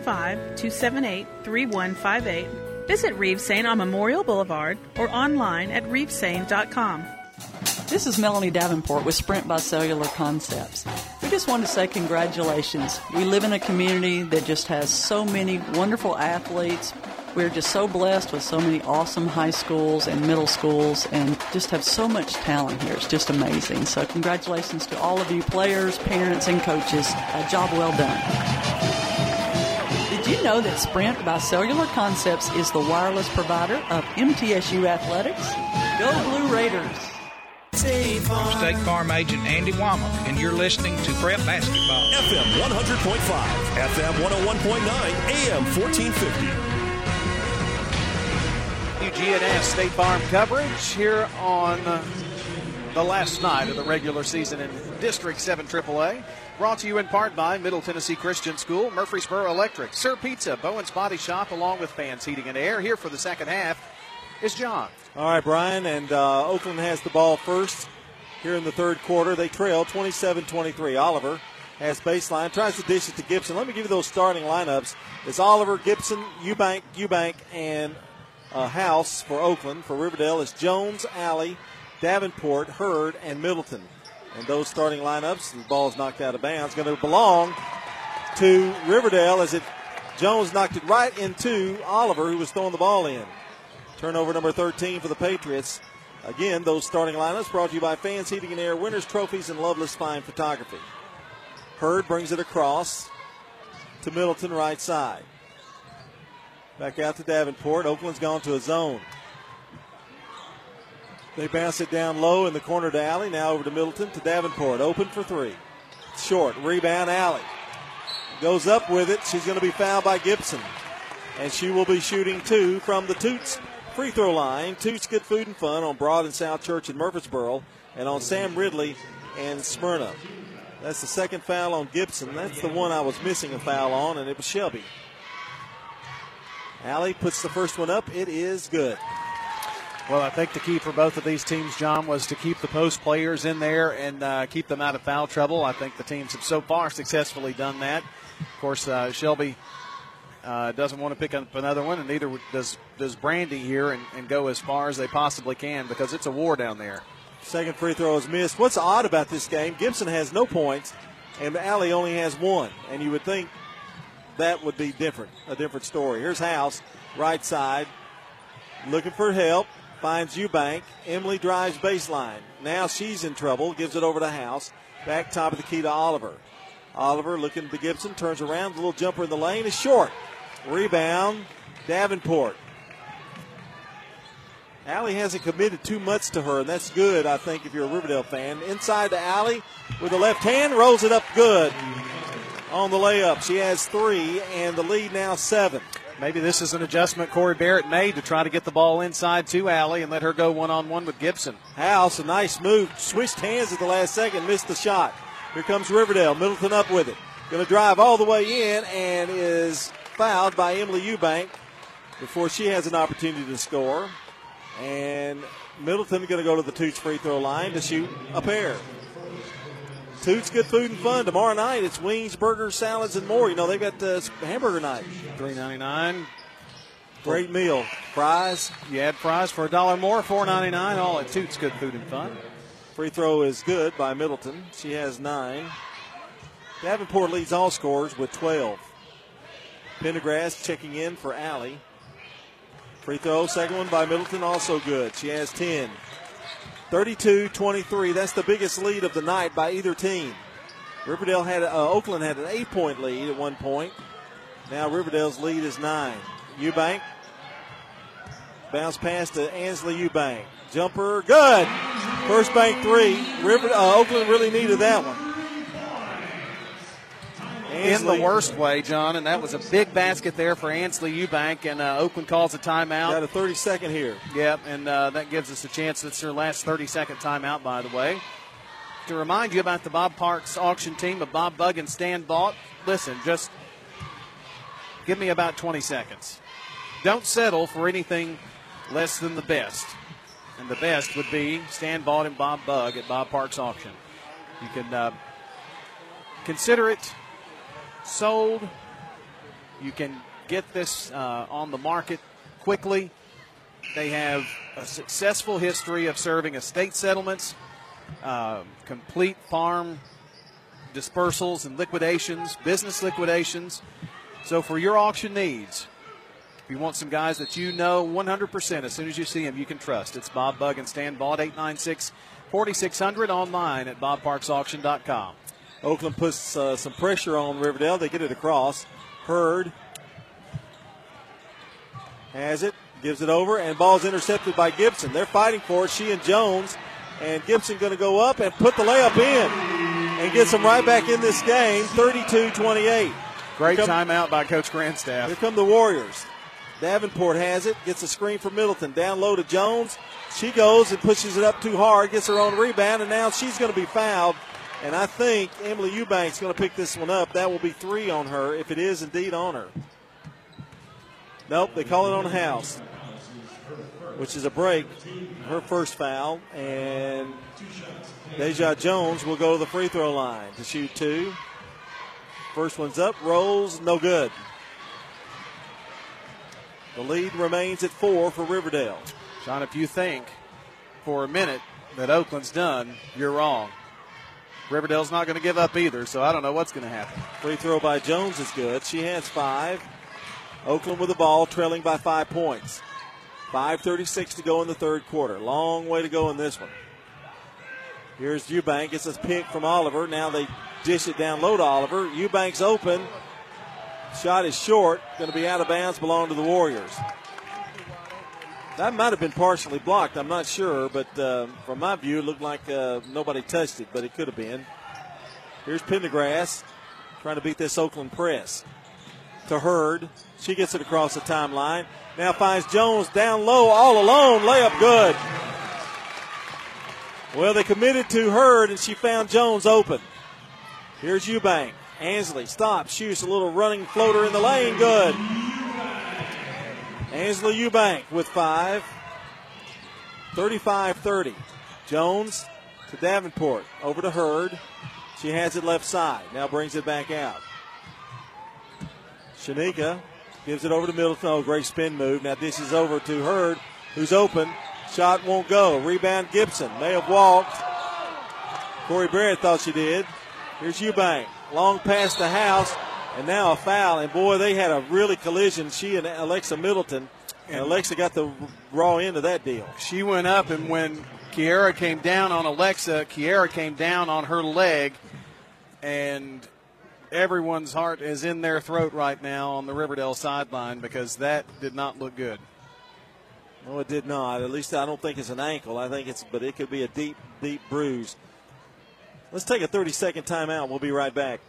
615-278-3158. Visit Reeve Sane on Memorial Boulevard or online at reevesane.com. This is Melanie Davenport with Sprint by Cellular Concepts. We just want to say congratulations. We live in a community that just has so many wonderful athletes. We're just so blessed with so many awesome high schools and middle schools and just have so much talent here. It's just amazing. So congratulations to all of you players, parents, and coaches. A job well done. Did you know that Sprint by Cellular Concepts is the wireless provider of MTSU Athletics? Go Blue Raiders! State Farm agent Andy Womack, and you're listening to Prep Basketball. FM 100.5, FM 101.9, AM 1450. WGNS State Farm coverage here on the last night of the regular season in District 7 AAA. Brought to you in part by Middle Tennessee Christian School, Murfreesboro Electric, Sir Pizza, Bowen's Body Shop, along with Fans Heating and Air. Here for the second half is John. All right, Brian, and Oakland has the ball first here in the third quarter. They trail 27-23. Oliver has baseline, tries to dish it to Gibson. Let me give you those starting lineups. It's Oliver, Gibson, Eubank, and House for Oakland. For Riverdale, it's Jones, Alley, Davenport, Hurd, and Middleton. And those starting lineups, the ball is knocked out of bounds, going to belong to Riverdale as it Jones knocked it right into Oliver, who was throwing the ball in. Turnover number 13 for the Patriots. Again, those starting lineups brought to you by Fans Heating and Air, Winners Trophies, and Loveless Fine Photography. Hurd brings it across to Middleton, right side. Back out to Davenport. Oakland's gone to a zone. They bounce it down low in the corner to Alley. Now over to Middleton to Davenport. Open for three. Short. Rebound, Alley. Goes up with it. She's going to be fouled by Gibson. And she will be shooting two from the Toots free throw line. Toots Good Food and Fun on Broad and South Church in Murfreesboro, and on Sam Ridley and Smyrna. That's the second foul on Gibson. That's the one I was missing a foul on, and it was Shelby. Alley puts the first one up. It is good. Well, I think the key for both of these teams, John, was to keep the post players in there and keep them out of foul trouble. I think the teams have so far successfully done that. Of course, Shelby doesn't want to pick up another one, and neither does Brandy here and go as far as they possibly can because it's a war down there. Second free throw is missed. What's odd about this game, Gibson has no points, and Alley only has one. And you would think that would be a different story. Here's House, right side, looking for help, finds Eubank. Emily drives baseline. Now she's in trouble, gives it over to House. Back top of the key to Oliver. Oliver looking to Gibson, turns around, a little jumper in the lane, is short. Rebound, Davenport. Alley hasn't committed too much to her, and that's good, I think, if you're a Riverdale fan. Inside to Alley with the left hand, rolls it up good on the layup. She has three, and the lead now 7. Maybe this is an adjustment Corey Barrett made to try to get the ball inside to Alley and let her go one-on-one with Gibson. House, a nice move, switched hands at the last second, missed the shot. Here comes Riverdale, Middleton up with it. Going to drive all the way in and is fouled by Emily Eubank before she has an opportunity to score. And Middleton going to go to the Toots free throw line to shoot a pair. Toots Good Food and Fun. Tomorrow night it's wings, burgers, salads, and more. You know, they've got hamburger night. $3.99. Great meal. Fries. You add fries for $1 more, $4.99. All at Toots Good Food and Fun. Free throw is good by Middleton. She has 9. Davenport leads all scorers with 12. Pendergrass checking in for Alley. Free throw, second one by Middleton, also good. She has 10. 32-23. That's the biggest lead of the night by either team. Oakland had an 8-point lead at one point. Now Riverdale's lead is 9. Eubank. Bounce pass to Ansley Eubank. Jumper, good. First bank three. Oakland really needed that one. Ansley. In the worst way, John, and that was a big basket there for Ansley Eubank, and Oakland calls a timeout. Got a 30-second here. Yep, and that gives us a chance. It's their last 30-second timeout, by the way. To remind you about the Bob Parks auction team of Bob Bugg and Stan Vaught, listen, just give me about 20 seconds. Don't settle for anything less than the best. And the best would be Stan Vaught and Bob Bugg at Bob Parks Auction. You can consider it sold. You can get this on the market quickly. They have a successful history of serving estate settlements, complete farm dispersals and liquidations, business liquidations. So for your auction needs, if you want some guys that you know 100% as soon as you see them you can trust, it's Bob Bugg and Stan Vaught, 896-4600, online at bobparksauction.com. Oakland puts some pressure on Riverdale. They get it across. Hurd has it, gives it over, and ball's intercepted by Gibson. They're fighting for it, she and Jones, and Gibson going to go up and put the layup in and gets them right back in this game, 32-28. Great timeout by Coach Grandstaff. Here come the Warriors. Davenport has it, gets a screen for Middleton. Down low to Jones. She goes and pushes it up too hard, gets her own rebound, and now she's going to be fouled. And I think Emily Eubank's going to pick this one up. That will be 3 on her, if it is indeed on her. Nope, they call it on House, which is a break. Her first foul. And Deja Jones will go to the free throw line to shoot 2. First one's up, rolls, no good. The lead remains at 4 for Riverdale. John, if you think for a minute that Oakland's done, you're wrong. Riverdale's not going to give up either, so I don't know what's going to happen. Free throw by Jones is good. She has 5. Oakland with the ball, trailing by 5 points. 5:36 to go in the third quarter. Long way to go in this one. Here's Eubank. Gets a pick from Oliver. Now they dish it down low to Oliver. Eubank's open. Shot is short. Going to be out of bounds. Belong to the Warriors. That might have been partially blocked. I'm not sure, but from my view, it looked like nobody touched it, but it could have been. Here's Pendergrass trying to beat this Oakland press. To Hurd. She gets it across the timeline. Now finds Jones down low, all alone. Layup good. Well, they committed to Hurd, and she found Jones open. Here's Eubank. Ansley stops, shoots a little running floater in the lane. Good. Ansley Eubank with 5. 35-30. Jones to Davenport. Over to Hurd. She has it left side. Now brings it back out. Shanika gives it over to Middleton. Oh, great spin move. Now dishes over to Hurd, who's open. Shot won't go. Rebound Gibson. May have walked. Corey Barrett thought she did. Here's Eubank. Long pass to House. And now a foul. And, boy, they had a really collision. She and Alexa Middleton. And Alexa got the raw end of that deal. She went up, and when Kiera came down on Alexa, Kiera came down on her leg. And everyone's heart is in their throat right now on the Riverdale sideline because that did not look good. No, it did not. At least I don't think it's an ankle. I think but it could be a deep, deep bruise. Let's take a 30-second timeout. We'll be right back.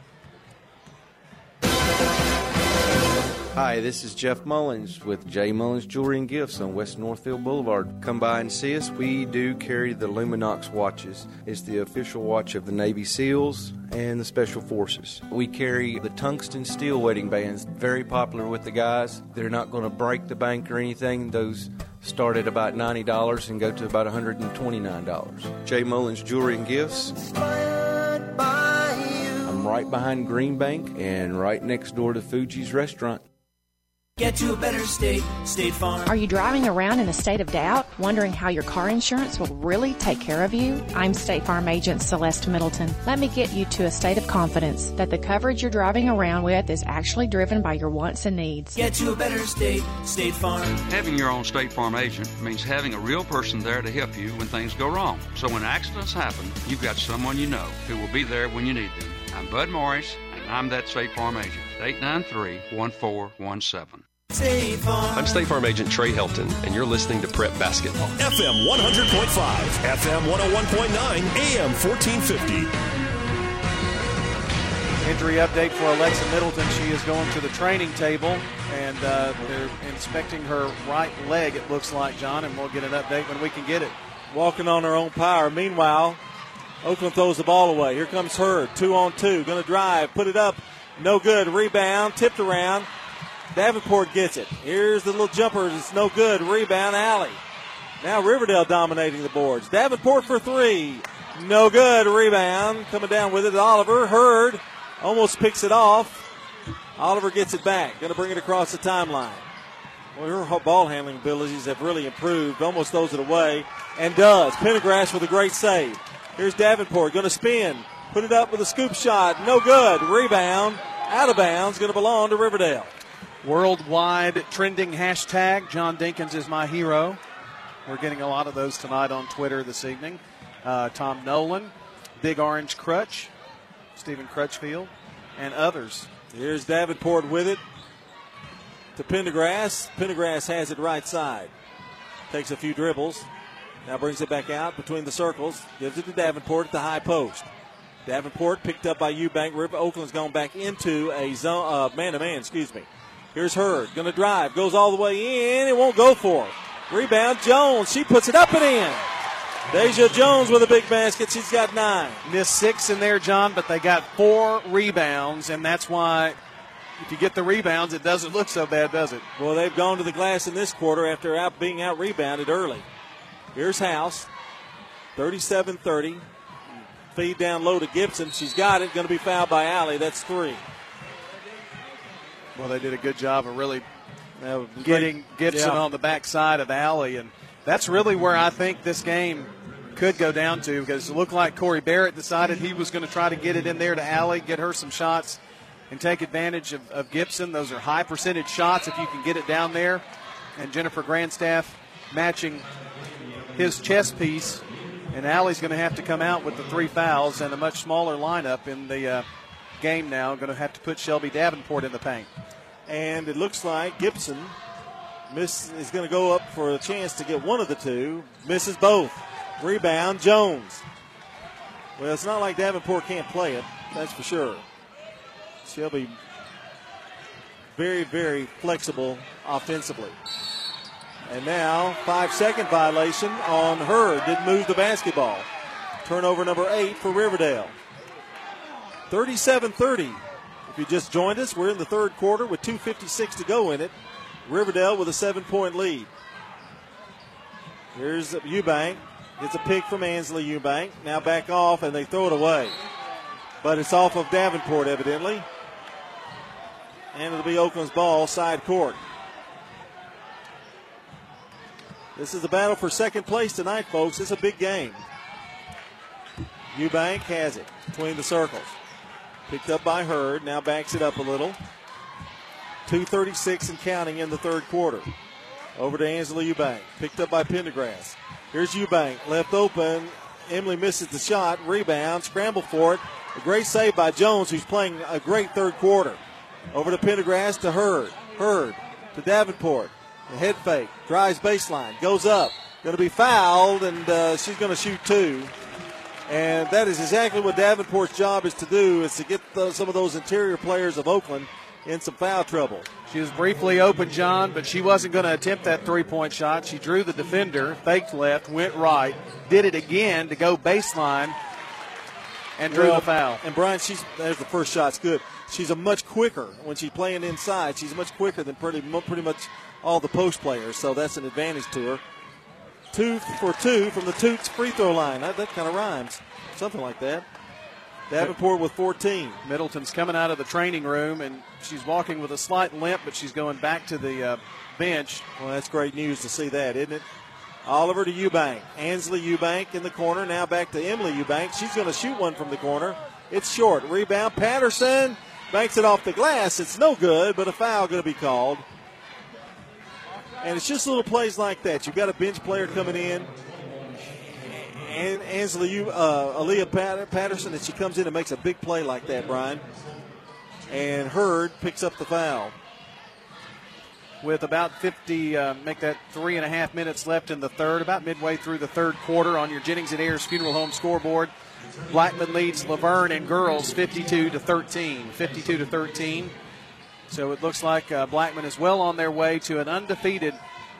Hi, this is Jeff Mullins with J. Mullins Jewelry and Gifts on West Northfield Boulevard. Come by and see us. We do carry the Luminox watches. It's the official watch of the Navy SEALs and the Special Forces. We carry the tungsten steel wedding bands, very popular with the guys. They're not going to break the bank or anything. Those start at about $90 and go to about $129. J. Mullins Jewelry and Gifts. I'm right behind Green Bank and right next door to Fuji's restaurant. Get to a better state, State Farm. Are you driving around in a state of doubt, wondering how your car insurance will really take care of you? I'm State Farm Agent Celeste Middleton. Let me get you to a state of confidence that the coverage you're driving around with is actually driven by your wants and needs. Get to a better state, State Farm. Having your own State Farm agent means having a real person there to help you when things go wrong. So when accidents happen, you've got someone you know who will be there when you need them. I'm Bud Morris, and I'm that State Farm agent. 893-1417. State Farm. I'm State Farm Agent Trey Helton, and you're listening to Prep Basketball. FM 100.5, FM 101.9, AM 1450. Injury update for Alexa Middleton. She is going to the training table, and they're inspecting her right leg, it looks like, John, and we'll get an update when we can get it. Walking on her own power. Meanwhile, Oakland throws the ball away. Here comes Hurd, 2-on-2. Going to drive, put it up. No good. Rebound, tipped around. Davenport gets it. Here's the little jumper. It's no good. Rebound, Alley. Now Riverdale dominating the boards. Davenport for 3. No good. Rebound. Coming down with it. Oliver. Hurd almost picks it off. Oliver gets it back. Going to bring it across the timeline. Well, her ball handling abilities have really improved. Almost throws it away. And does. Pendergrass with a great save. Here's Davenport. Going to spin. Put it up with a scoop shot. No good. Rebound. Out of bounds. Going to belong to Riverdale. Worldwide trending hashtag, John Dinkins is my hero. We're getting a lot of those tonight on Twitter this evening. Tom Nolan, Big Orange Crutch, Stephen Crutchfield, and others. Here's Davenport with it to Pendergrass. Pendergrass has it right side. Takes a few dribbles. Now brings it back out between the circles. Gives it to Davenport at the high post. Davenport picked up by Eubank. Oakland's gone back into a zone, man-to-man, Here's Hurd. Going to drive. Goes all the way in. It won't go for her. Rebound, Jones. She puts it up and in. Deja Jones with a big basket. She's got 9. Missed 6 in there, John, but they got 4 rebounds, and that's why if you get the rebounds, it doesn't look so bad, does it? Well, they've gone to the glass in this quarter after being out-rebounded early. Here's House. 37-30. Feed down low to Gibson. She's got it. Going to be fouled by Alley. That's 3. Well, they did a good job of really getting Gibson on the backside of Alley, and that's really where I think this game could go down to, because it looked like Corey Barrett decided he was going to try to get it in there to Alley, get her some shots, and take advantage of Gibson. Those are high percentage shots if you can get it down there. And Jennifer Grandstaff matching his chest piece. And Allie's going to have to come out with the 3 fouls and a much smaller lineup in the game now. Going to have to put Shelby Davenport in the paint. And it looks like Gibson is going to go up for a chance to get one of the two. Misses both. Rebound, Jones. Well, it's not like Davenport can't play it. That's for sure. She'll be very, very flexible offensively. And now, 5-second violation on her. Didn't move the basketball. Turnover number 8 for Riverdale. 37-30. If you just joined us, we're in the third quarter with 2:56 to go in it. Riverdale with a 7-point lead. Here's Eubank. Gets a pick from Ansley Eubank. Now back off, and they throw it away. But it's off of Davenport, evidently. And it'll be Oakland's ball, side court. This is a battle for second place tonight, folks. It's a big game. Eubank has it between the circles. Picked up by Hurd. Now backs it up a little. 2:36 and counting in the third quarter. Over to Angela Eubank. Picked up by Pendergrass. Here's Eubank. Left open. Emily misses the shot. Rebound. Scramble for it. A great save by Jones, who's playing a great third quarter. Over to Pendergrass to Hurd. Hurd to Davenport. The head fake, drives baseline, goes up, going to be fouled, and she's going to shoot 2. And that is exactly what Davenport's job is to do, is to get some of those interior players of Oakland in some foul trouble. She was briefly open, John, but she wasn't going to attempt that three-point shot. She drew the defender, faked left, went right, did it again to go baseline, and drew the foul. And Brian, there's the first shot's good. She's a much quicker, when she's playing inside, she's much quicker than pretty much all the post players, so that's an advantage to her. 2 for 2 from the Toots free throw line. That kind of rhymes. Something like that. Davenport with 14. Middleton's coming out of the training room, and she's walking with a slight limp, but she's going back to the bench. Well, that's great news to see that, isn't it? Oliver to Eubank. Ansley Eubank in the corner. Now back to Emily Eubank. She's going to shoot one from the corner. It's short. Rebound. Patterson banks it off the glass. It's no good, but a foul going to be called. And it's just little plays like that. You've got a bench player coming in, and Aaliyah Patterson, and she comes in and makes a big play like that, Brian. And Hurd picks up the foul. With about 3.5 minutes left in the third, about midway through the third quarter on your Jennings and Ayers Funeral Home scoreboard. Blackman leads Laverne and girls 52-13. 52-13. So it looks like Blackman is well on their way to an undefeated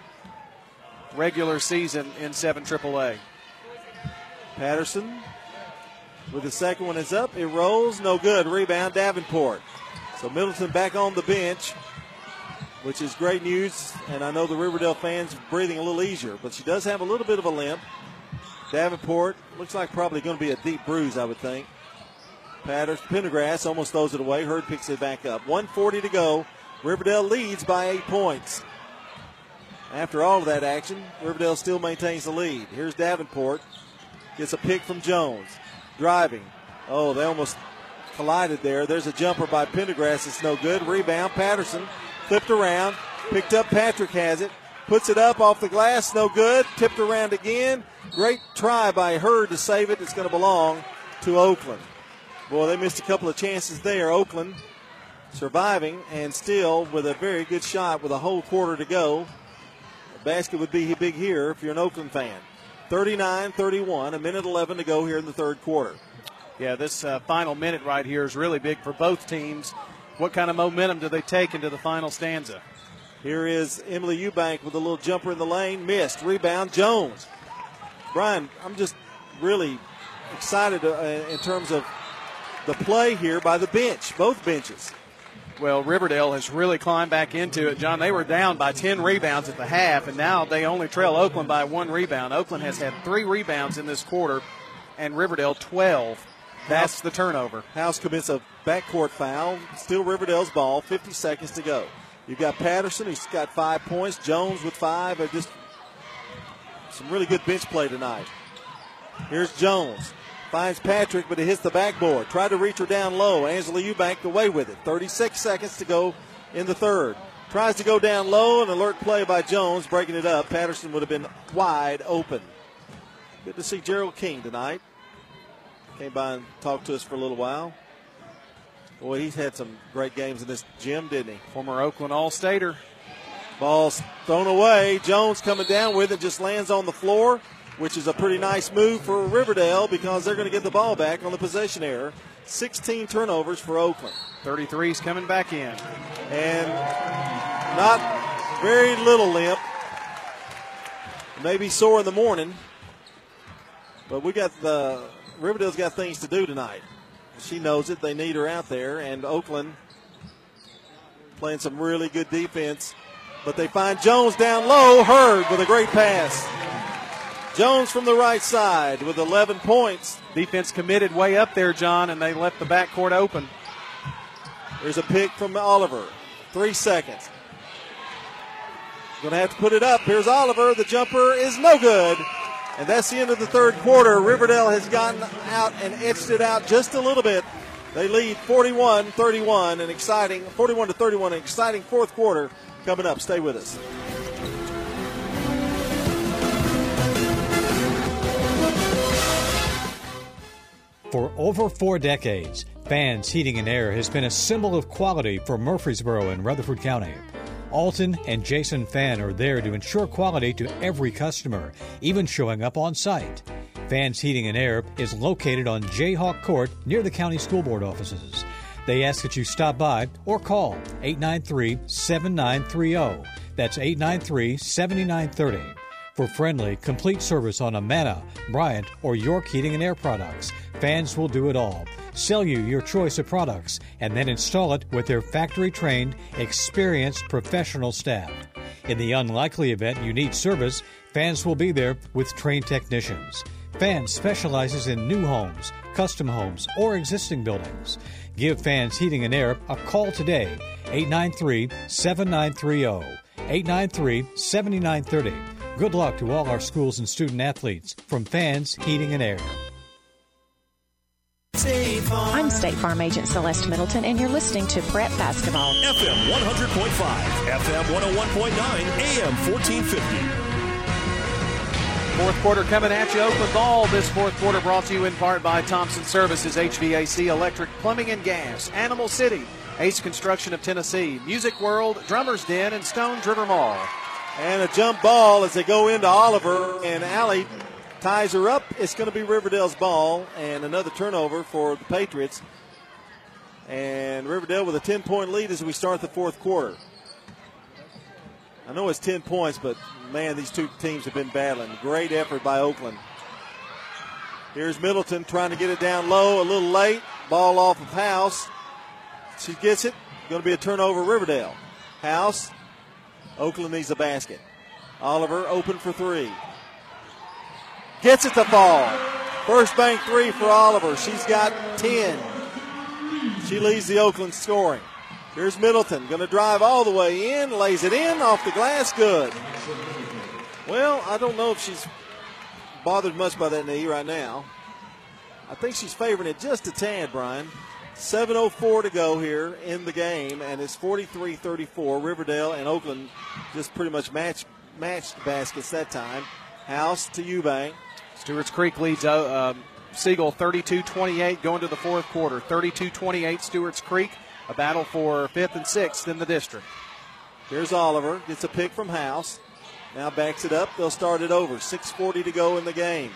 regular season in 7 AAA. Patterson with the second one is up. It rolls. No good. Rebound Davenport. So Middleton back on the bench, which is great news. And I know the Riverdale fans breathing a little easier, but she does have a little bit of a limp. Davenport looks like probably going to be a deep bruise, I would think. Pendergrass almost throws it away. Hurd picks it back up. 1:40 to go. Riverdale leads by 8 points. After all of that action, Riverdale still maintains the lead. Here's Davenport. Gets a pick from Jones. Driving. Oh, they almost collided there. There's a jumper by Pendergrass. It's no good. Rebound. Patterson flipped around. Picked up. Patrick has it. Puts it up off the glass. No good. Tipped around again. Great try by Hurd to save it. It's going to belong to Oakland. Boy, they missed a couple of chances there. Oakland surviving and still with a very good shot with a whole quarter to go. The basket would be big here if you're an Oakland fan. 39-31, a minute 11 to go here in the third quarter. Yeah, this final minute right here is really big for both teams. What kind of momentum do they take into the final stanza? Here is Emily Eubank with a little jumper in the lane. Missed. Rebound, Jones. Brian, I'm just really excited in terms of the play here by the bench, both benches. Well, Riverdale has really climbed back into it. John, they were down by 10 rebounds at the half, and now they only trail Oakland by 1 rebound. Oakland has had 3 rebounds in this quarter, and Riverdale 12. That's the turnover. House commits a backcourt foul. Still Riverdale's ball, 50 seconds to go. You've got Patterson, who's got 5 points. Jones with 5. Just some really good bench play tonight. Here's Jones. Finds Patrick, but it hits the backboard. Tried to reach her down low. Angela Eubank away with it. 36 seconds to go in the third. Tries to go down low. An alert play by Jones, breaking it up. Patterson would have been wide open. Good to see Gerald King tonight. Came by and talked to us for a little while. Boy, he's had some great games in this gym, didn't he? Former Oakland All-Stater. Ball's thrown away. Jones coming down with it, just lands on the floor, which is a pretty nice move for Riverdale because they're going to get the ball back on the possession error. 16 turnovers for Oakland. 33's coming back in. And not very little limp. Maybe sore in the morning. But Riverdale's got things to do tonight. She knows it. They need her out there. And Oakland playing some really good defense. But they find Jones down low. Hurd with a great pass. Jones from the right side with 11 points. Defense committed way up there, John, and they left the backcourt open. There's a pick from Oliver. 3 seconds. Going to have to put it up. Here's Oliver. The jumper is no good. And that's the end of the third quarter. Riverdale has gotten out and edged it out just a little bit. They lead 41-31, an exciting 41-31, an exciting fourth quarter coming up. Stay with us. For over 4 decades, Fans Heating and Air has been a symbol of quality for Murfreesboro and Rutherford County. Alton and Jason Fan are there to ensure quality to every customer, even showing up on site. Fans Heating and Air is located on Jayhawk Court near the county school board offices. They ask that you stop by or call 893-7930. That's 893-7930. For friendly, complete service on Amana, Bryant, or York Heating and Air products, Fans will do it all. Sell you your choice of products and then install it with their factory-trained, experienced professional staff. In the unlikely event you need service, Fans will be there with trained technicians. Fans specializes in new homes, custom homes, or existing buildings. Give Fans Heating and Air a call today, 893-7930, 893-7930. Good luck to all our schools and student athletes from Fans Heating and Air. I'm State Farm Agent Celeste Middleton, and you're listening to Prep Basketball. FM 100.5, FM 101.9, AM 1450. Fourth quarter coming at you. Oakland ball. This fourth quarter brought to you in part by Thompson Services, HVAC, Electric, Plumbing and Gas, Animal City, Ace Construction of Tennessee, Music World, Drummer's Den, and Stones River Mall. And a jump ball as they go into Oliver, and Allie ties her up. It's going to be Riverdale's ball, and another turnover for the Patriots. And Riverdale with a 10-point lead as we start the fourth quarter. I know it's 10 points, but, man, these two teams have been battling. Great effort by Oakland. Here's Middleton trying to get it down low, a little late. Ball off of House. She gets it. Going to be a turnover, Riverdale. House. Oakland needs a basket. Oliver open for three. Gets it to fall. First bank three for Oliver. She's got 10. She leads the Oakland scoring. Here's Middleton. Going to drive all the way in. Lays it in off the glass. Good. Well, I don't know if she's bothered much by that knee right now. I think she's favoring it just a tad, Brian. 7:04 to go here in the game, and it's 43-34. Riverdale and Oakland just pretty much matched baskets that time. House to Eubank. Stewart's Creek leads Siegel 32-28 going to the fourth quarter. 32-28 Stewart's Creek, a battle for fifth and sixth in the district. Here's Oliver, gets a pick from House. Now backs it up. They'll start it over. 6:40 to go in the game.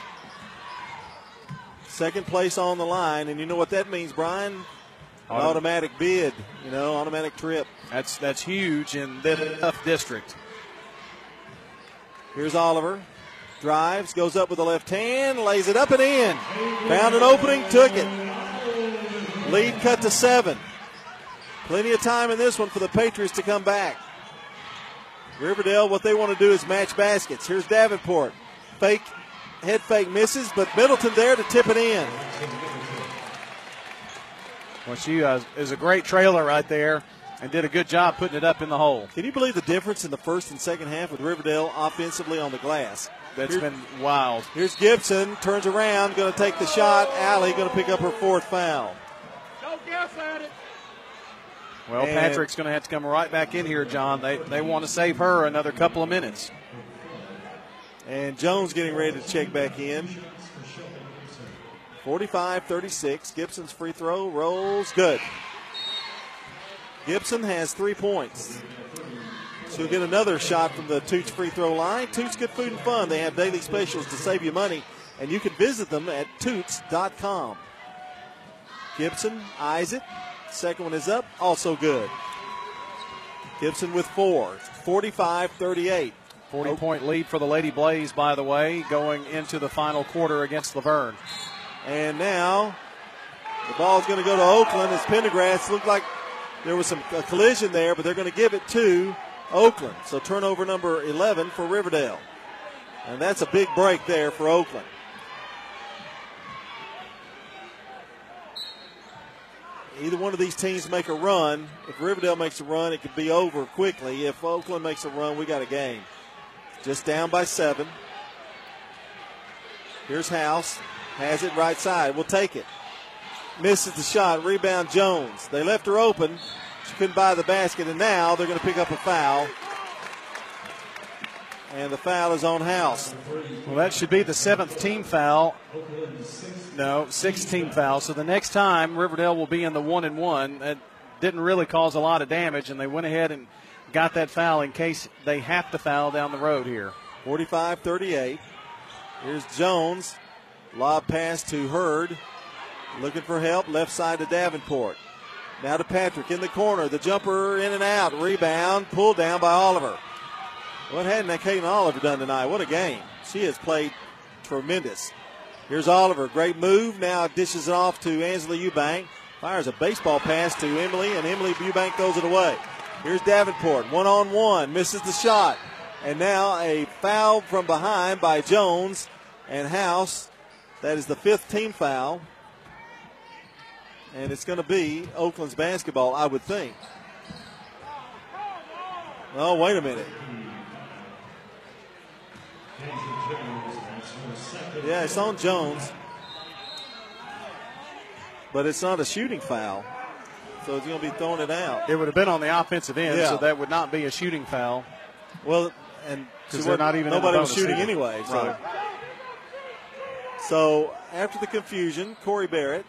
Second place on the line, and you know what that means, Brian? An automatic bid, automatic trip. That's huge in this tough district. Here's Oliver. Drives, goes up with the left hand, lays it up and in. Found an opening, took it. Lead cut to 7. Plenty of time in this one for the Patriots to come back. Riverdale, what they want to do is match baskets. Here's Davenport. Head fake misses, but Middleton there to tip it in. Well, she is a great trailer right there and did a good job putting it up in the hole. Can you believe the difference in the first and second half with Riverdale offensively on the glass? that's been wild. Here's Gibson, turns around, going to take the shot. Allie going to pick up her 4th foul. Don't guess at it. Well, Patrick's going to have to come right back in here, John. They want to save her another couple of minutes. And Jones getting ready to check back in. 45-36. Gibson's free throw rolls good. Gibson has 3 points. She'll get another shot from the Toots free throw line. Toots Good Food and Fun. They have daily specials to save you money, and you can visit them at toots.com. Gibson eyes it. Second one is up. Also good. Gibson with 4. 45-38. 40-point lead for the Lady Blaze, by the way, going into the final quarter against Laverne. And now the ball's going to go to Oakland as Pendergrass looked like there was a collision there, but they're going to give it to Oakland. So turnover number 11 for Riverdale. And that's a big break there for Oakland. Either one of these teams make a run. If Riverdale makes a run, it could be over quickly. If Oakland makes a run, we got a game. Just down by 7. Here's House. Has it right side. We'll take it. Misses the shot. Rebound Jones. They left her open. She couldn't buy the basket, and now they're going to pick up a foul. And the foul is on House. Well, that should be the 7th team foul. No, 6th team foul. So the next time, Riverdale will be in the 1-and-1. That didn't really cause a lot of damage, and they went ahead and got that foul in case they have to foul down the road here. 45-38. Here's Jones. Lob pass to Hurd. Looking for help. Left side to Davenport. Now to Patrick in the corner. The jumper in and out. Rebound. Pulled down by Oliver. What hadn't that Kaden Oliver done tonight? What a game. She has played tremendous. Here's Oliver. Great move. Now dishes it off to Angela Eubank. Fires a baseball pass to Emily, and Emily Eubank throws it away. Here's Davenport. 1-on-1. Misses the shot. And now a foul from behind by Jones and House. That is the 5th team foul. And it's going to be Oakland's basketball, I would think. Oh, wait a minute. Yeah, it's on Jones. But it's not a shooting foul. So it's going to be throwing it out. It would have been on the offensive end, so that would not be a shooting foul. Well, and they're not even nobody was shooting anyway. So. Right. So after the confusion, Corey Barrett.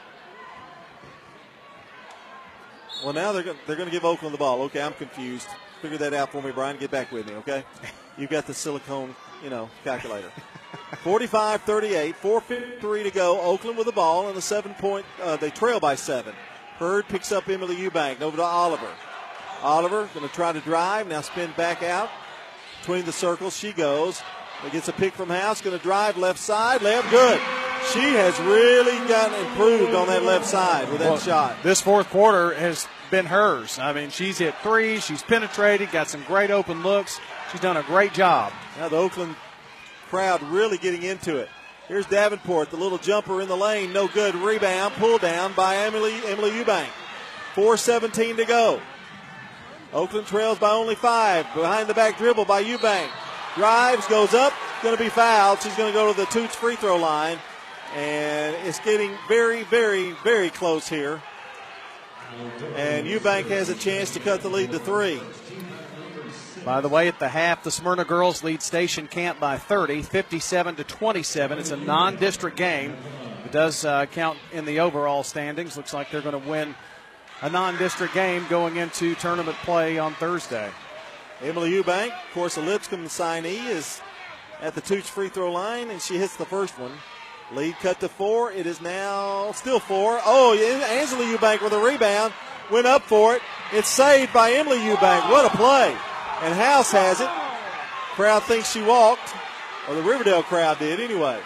Well, now they're going to give Oakland the ball. Okay, I'm confused. Figure that out for me, Brian. Get back with me, okay? You've got the silicone, calculator. 45-38, 4:53 to go. Oakland with the ball and a 7-point. They trail by 7. Hurd picks up Emily Eubank over to Oliver. Oliver going to try to drive. Now spin back out. Between the circles, she goes. Gets a pick from House. Going to drive left side. Layup good. She has really gotten improved on that left side with that shot. This 4th quarter has been hers. I mean, she's hit 3. She's penetrated. Got some great open looks. She's done a great job. Now the Oakland crowd really getting into it. Here's Davenport, the little jumper in the lane, no good. Rebound, pulled down by Emily Eubank. 4:17 to go. Oakland trails by only 5. Behind the back dribble by Eubank. Drives, goes up, going to be fouled. She's going to go to the Toots free throw line. And it's getting very, very, very close here. And Eubank has a chance to cut the lead to 3. By the way, at the half, the Smyrna girls lead Station Camp by 30, 57-27. It's a non-district game. It does count in the overall standings. Looks like they're going to win a non-district game going into tournament play on Thursday. Emily Eubank, of course, a Lipscomb signee, is at the Toots free throw line, and she hits the first one. Lead cut to 4. It is now still 4. Oh, Angela Eubank with a rebound. Went up for it. It's saved by Emily Eubank. What a play. And House has it. Crowd thinks she walked. Or the Riverdale crowd did anyway.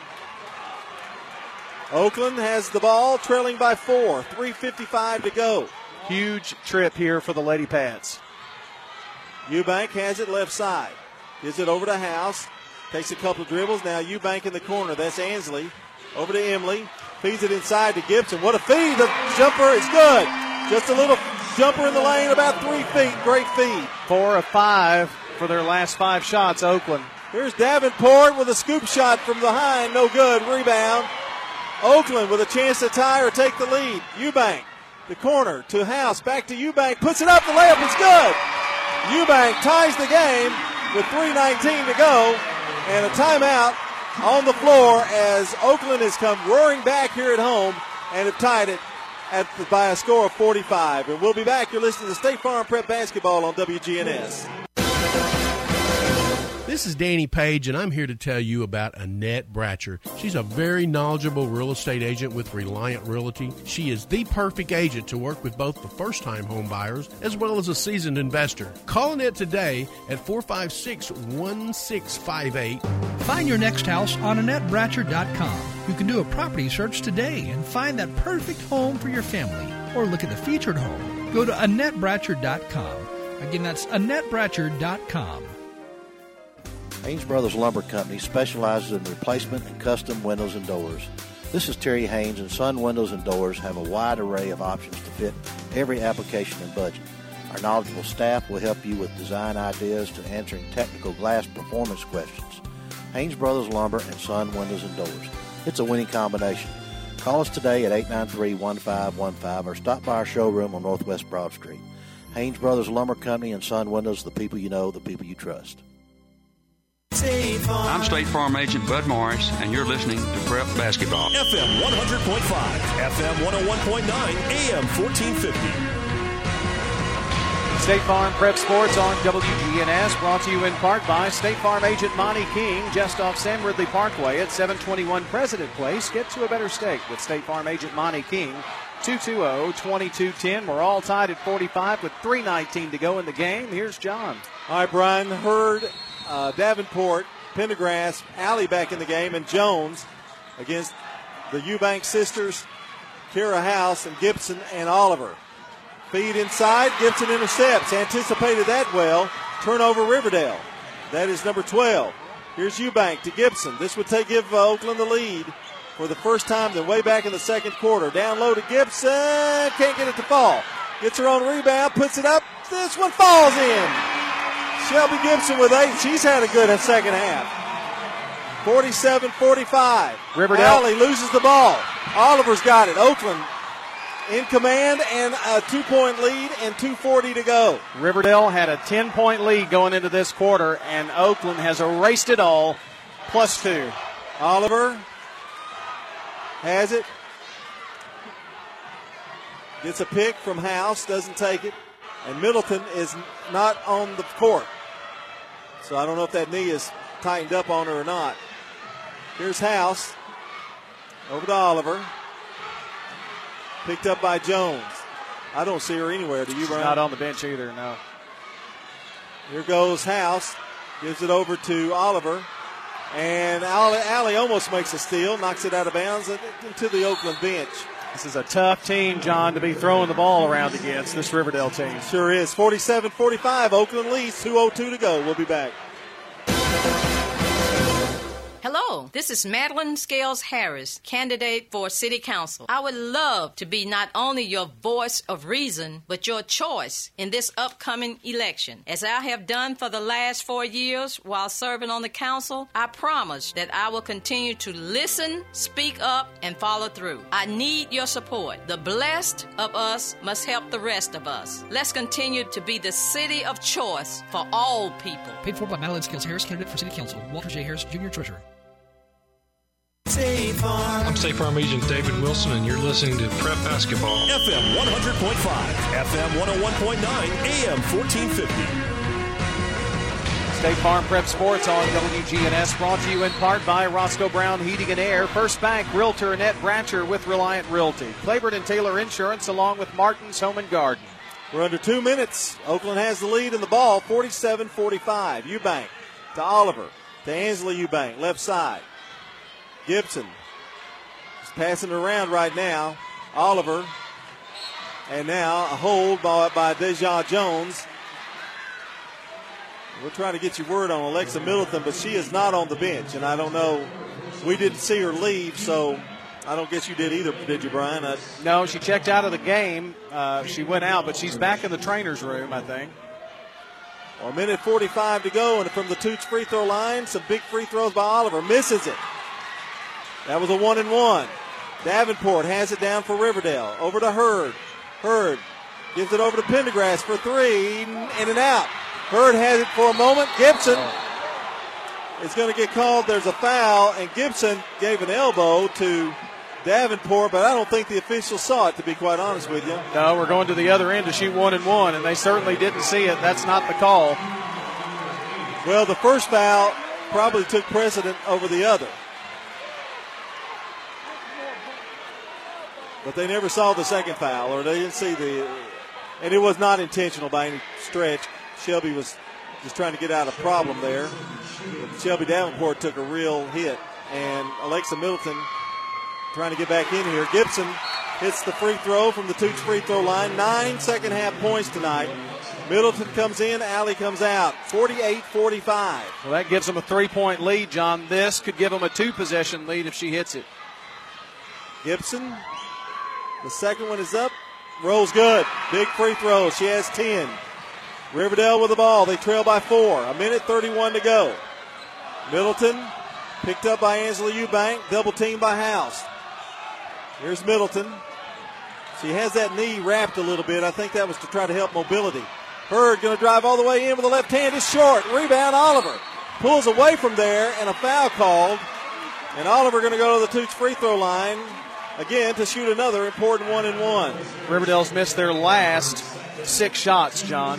Oakland has the ball, trailing by 4. 3:55 to go. Huge trip here for the Lady Pats. Eubank has it left side. Gives it over to House. Takes a couple of dribbles. Now Eubank in the corner. That's Ansley. Over to Emily. Feeds it inside to Gibson. What a feed. The jumper is good. Just a little jumper in the lane, about 3 feet. Great feed. 4 of 5 for their last 5 shots, Oakland. Here's Davenport with a scoop shot from behind. No good. Rebound. Oakland with a chance to tie or take the lead. Eubank, the corner to House. Back to Eubank. Puts it up. The layup is good. Eubank ties the game with 3:19 to go. And a timeout on the floor as Oakland has come roaring back here at home and have tied it by a score of 45. And we'll be back. You're listening to State Farm Prep Basketball on WGNS. This is Danny Page, and I'm here to tell you about Annette Bratcher. She's a very knowledgeable real estate agent with Reliant Realty. She is the perfect agent to work with both the first-time home buyers as well as a seasoned investor. Call Annette today at 456-1658. Find your next house on AnnetteBratcher.com. You can do a property search today and find that perfect home for your family. Or look at the featured home. Go to AnnetteBratcher.com. Again, that's AnnetteBratcher.com. Haynes Brothers Lumber Company specializes in replacement and custom windows and doors. This is Terry Haynes, and Sun Windows and Doors have a wide array of options to fit every application and budget. Our knowledgeable staff will help you with design ideas to answering technical glass performance questions. Haynes Brothers Lumber and Sun Windows and Doors. It's a winning combination. Call us today at 893-1515 or stop by our showroom on Northwest Broad Street. Haynes Brothers Lumber Company and Sun Windows, the people you know, the people you trust. I'm State Farm Agent Bud Morris, and you're listening to Prep Basketball. FM 100.5, FM 101.9, AM 1450. State Farm Prep Sports on WGNS, brought to you in part by State Farm Agent Monty King, just off Sam Ridley Parkway at 721 President Place. Get to a better steak with State Farm Agent Monty King. 220-2210. We're all tied at 45 with 3:19 to go in the game. Here's John. All right, Brian. Hurd, Davenport, Pendergrass, Alley back in the game, and Jones against the Eubank sisters, Kara House, and Gibson and Oliver. Feed inside. Gibson intercepts. Anticipated that well. Turnover Riverdale. That is number 12. Here's Eubank to Gibson. This would give Oakland the lead for the first time then way back in the second quarter. Down low to Gibson. Can't get it to fall. Gets her own rebound. Puts it up. This one falls in. Shelby Gibson with 8. She's had a good second half. 47-45. Riverdale. Alley loses the ball. Oliver's got it. Oakland in command and a 2-point lead and 2:40 to go. Riverdale had a 10-point lead going into this quarter, and Oakland has erased it all, +2. Oliver has it. Gets a pick from House, doesn't take it. And Middleton is not on the court. So I don't know if that knee is tightened up on her or not. Here's House. Over to Oliver. Picked up by Jones. I don't see her anywhere. Do you, Brian? Not on the bench either, no. Here goes House. Gives it over to Oliver. And Alley almost makes a steal. Knocks it out of bounds into the Oakland bench. This is a tough team, John, to be throwing the ball around against, this Riverdale team. Sure is. 47-45. Oakland leads. 2:02 to go. We'll be back. Hello, this is Madeline Scales Harris, candidate for City Council. I would love to be not only your voice of reason, but your choice in this upcoming election. As I have done for the last 4 years while serving on the council, I promise that I will continue to listen, speak up, and follow through. I need your support. The blessed of us must help the rest of us. Let's continue to be the city of choice for all people. Paid for by Madeline Scales Harris, candidate for City Council. Walter J. Harris, Jr., Treasurer. State Farm. I'm State Farm Agent David Wilson, and you're listening to Prep Basketball. FM 100.5, FM 101.9, AM 1450. State Farm Prep Sports on WGNS, brought to you in part by Roscoe Brown Heating and Air, First Bank, Realtor Annette Bratcher with Reliant Realty, Claiborne and Taylor Insurance, along with Martin's Home and Garden. We're under 2 minutes. Oakland has the lead in the ball, 47-45. Eubank to Oliver, to Ansley Eubank, left side. Gibson is passing it around right now. Oliver. And now a hold by Deja Jones. We're trying to get your word on Alexa Middleton, but she is not on the bench. And I don't know. We didn't see her leave, so I don't guess you did either, did you, Brian? No, she checked out of the game. She went out, but she's back in the trainer's room, I think. Well, a minute 45 to go, and from the Toots free throw line, some big free throws by Oliver. Misses it. That was a 1-and-1. Davenport has it down for Riverdale. Over to Hurd. Hurd gives it over to Pendergrass for three. In and out. Hurd has it for a moment. Gibson is going to get called. There's a foul, and Gibson gave an elbow to Davenport, but I don't think the officials saw it, to be quite honest with you. No, we're going to the other end to shoot 1-and-1, and they certainly didn't see it. That's not the call. Well, the first foul probably took precedent over the other. But they never saw the second foul, or they didn't see and it was not intentional by any stretch. Shelby was just trying to get out of problem there. But Shelby Davenport took a real hit, and Alexa Middleton trying to get back in here. Gibson hits the free throw from the Toots free throw line. 9 second-half points tonight. Middleton comes in, Alley comes out. 48-45. Well, that gives them a 3-point lead, John. This could give them a 2-possession lead if she hits it. Gibson, the second one is up. Rolls good. Big free throw. She has 10. Riverdale with the ball. They trail by 4. A minute 31 to go. Middleton picked up by Angela Eubank. Double teamed by House. Here's Middleton. She has that knee wrapped a little bit. I think that was to try to help mobility. Hurd going to drive all the way in with the left hand. It's short. Rebound, Oliver. Pulls away from there, and a foul called. And Oliver going to go to the Toots free throw line again to shoot another important 1-and-1. Riverdale's missed their last 6 shots, John.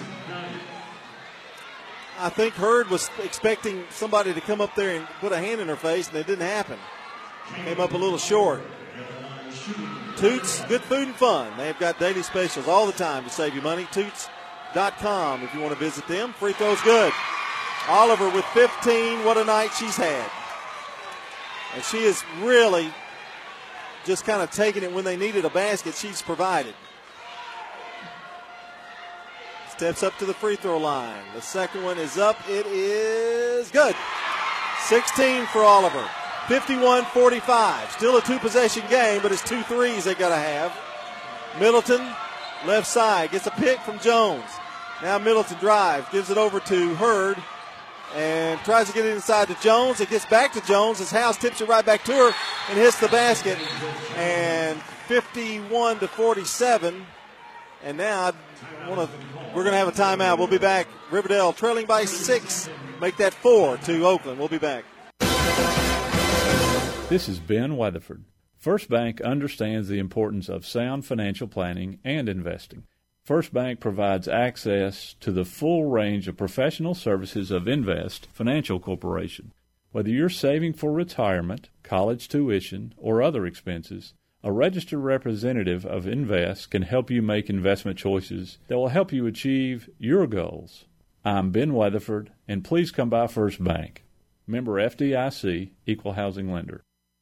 I think Hurd was expecting somebody to come up there and put a hand in her face, and it didn't happen. Came up a little short. Toots, good food and fun. They've got daily specials all the time to save you money. Toots.com if you want to visit them. Free throw's good. Oliver with 15. What a night she's had. And she is really just kind of taking it when they needed a basket. She's provided. Steps up to the free throw line. The second one is up. It is good. 16 for Oliver. 51-45. Still a 2-possession game, but it's 2 threes they got to have. Middleton, left side, gets a pick from Jones. Now Middleton drives, gives it over to Hurd, and tries to get it inside to Jones. It gets back to Jones as House tips it right back to her and hits the basket. And 51-47. And now we're going to have a timeout. We'll be back. Riverdale trailing by 6. Make that 4 to Oakland. We'll be back. This is Ben Weatherford. First Bank understands the importance of sound financial planning and investing. First Bank provides access to the full range of professional services of Invest Financial Corporation. Whether you're saving for retirement, college tuition, or other expenses, a registered representative of Invest can help you make investment choices that will help you achieve your goals. I'm Ben Weatherford, and please come by First Bank. Member FDIC, Equal Housing Lender.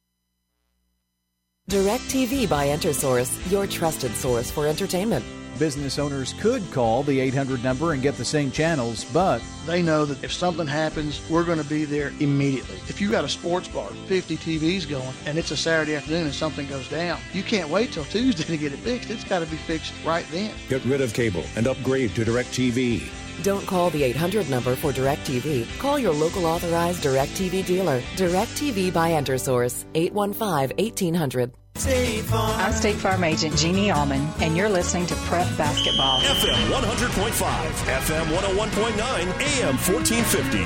DirecTV by EnterSource, your trusted source for entertainment. Business owners could call the 800 number and get the same channels, but they know that if something happens, we're going to be there immediately. If you got a sports bar, 50 TVs going, and it's a Saturday afternoon and something goes down, you can't wait till Tuesday to get it fixed. It's got to be fixed right then. Get rid of cable and upgrade to DirecTV. Don't call the 800 number for DirecTV. Call your local authorized DirecTV dealer. DirecTV by EnterSource, 815-1800. I'm State Farm Agent Jeannie Allman, and you're listening to Prep Basketball. FM 100.5, FM 101.9, AM 1450.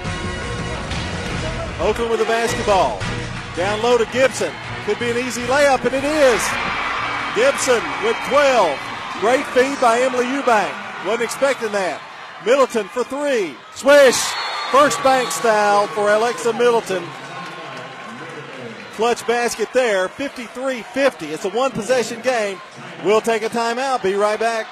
Oakland with the basketball. Down low to Gibson. Could be an easy layup, and it is. Gibson with 12. Great feed by Emily Eubank. Wasn't expecting that. Middleton for 3. Swish. First bank style for Alexa Middleton. Clutch basket there. 53-50. It's a 1-possession game. We'll take a timeout. Be right back.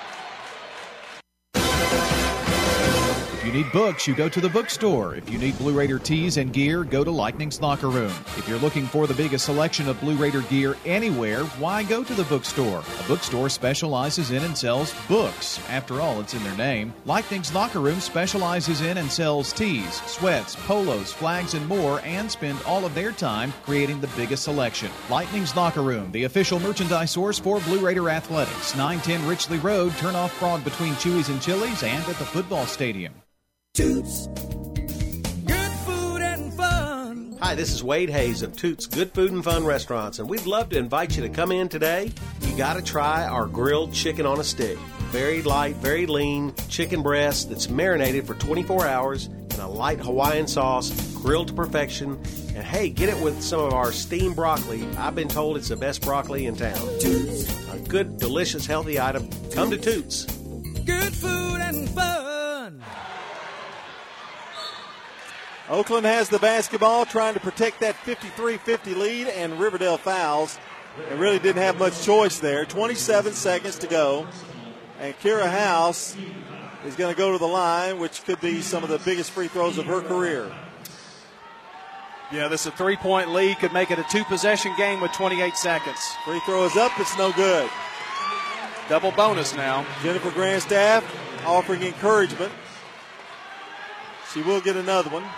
If you need books, you go to the bookstore. If you need Blue Raider tees and gear, go to Lightning's Locker Room. If you're looking for the biggest selection of Blue Raider gear anywhere, why go to the bookstore? A bookstore specializes in and sells books. After all, it's in their name. Lightning's Locker Room specializes in and sells tees, sweats, polos, flags, and more, and spend all of their time creating the biggest selection. Lightning's Locker Room, the official merchandise source for Blue Raider Athletics. 910 Richley Road, turn off Broad between Chewy's and Chili's, and at the football stadium. Toots. Good food and fun. Hi, this is Wade Hayes of Toots Good Food and Fun Restaurants, and we'd love to invite you to come in today. You got to try our grilled chicken on a stick. Very light, very lean chicken breast that's marinated for 24 hours in a light Hawaiian sauce, grilled to perfection. And hey, get it with some of our steamed broccoli. I've been told it's the best broccoli in town. Toots. A good, delicious, healthy item. Come to Toots. Good food and fun. Oakland has the basketball, trying to protect that 53-50 lead, and Riverdale fouls. And really didn't have much choice there. 27 seconds to go. And Kira House is going to go to the line, which could be some of the biggest free throws of her career. Yeah, this is a 3-point lead. Could make it a 2-possession game with 28 seconds. Free throw is up. It's no good. Double bonus now. Jennifer Grandstaff offering encouragement. She will get another one.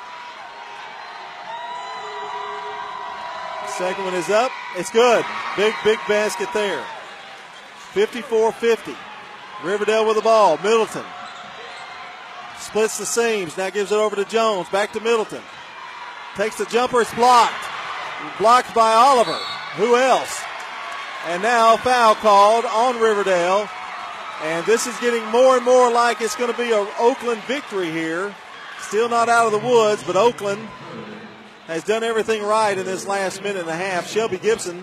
Second one is up. It's good. Big basket there. 54-50. Riverdale with the ball. Middleton splits the seams. Now gives it over to Jones. Back to Middleton. Takes the jumper. It's blocked. Blocked by Oliver. Who else? And now foul called on Riverdale. And this is getting more and more like it's going to be an Oakland victory here. Still not out of the woods, but Oakland has done everything right in this last minute and a half. Shelby Gibson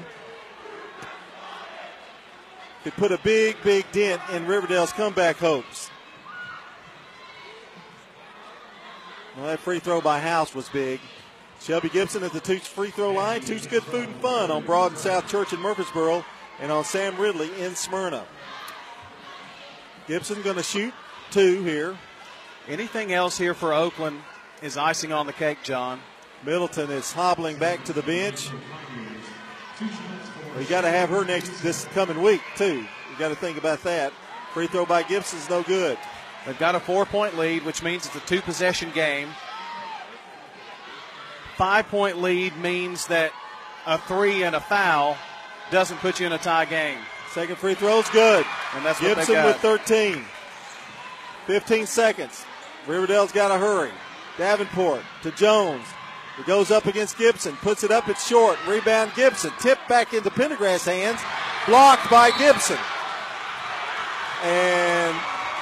could put a big dent in Riverdale's comeback hopes. Well, that free throw by House was big. Shelby Gibson at the Toots free throw line. Toots Good Food and Fun on Broad and South Church in Murfreesboro and on Sam Ridley in Smyrna. Gibson going to shoot 2 here. Anything else here for Oakland is icing on the cake, John. Middleton is hobbling back to the bench. Well, you got to have her this coming week, too. You got to think about that. Free throw by Gibson's no good. They've got a 4-point lead, which means it's a 2-possession game. 5-point lead means that a 3 and a foul doesn't put you in a tie game. Second free throw's good. And that's what Gibson they got. with 13. 15 seconds. Riverdale's got to hurry. Davenport to Jones. He goes up against Gibson. Puts it up. It's short. Rebound Gibson. Tipped back into Pendergrass' hands. Blocked by Gibson. And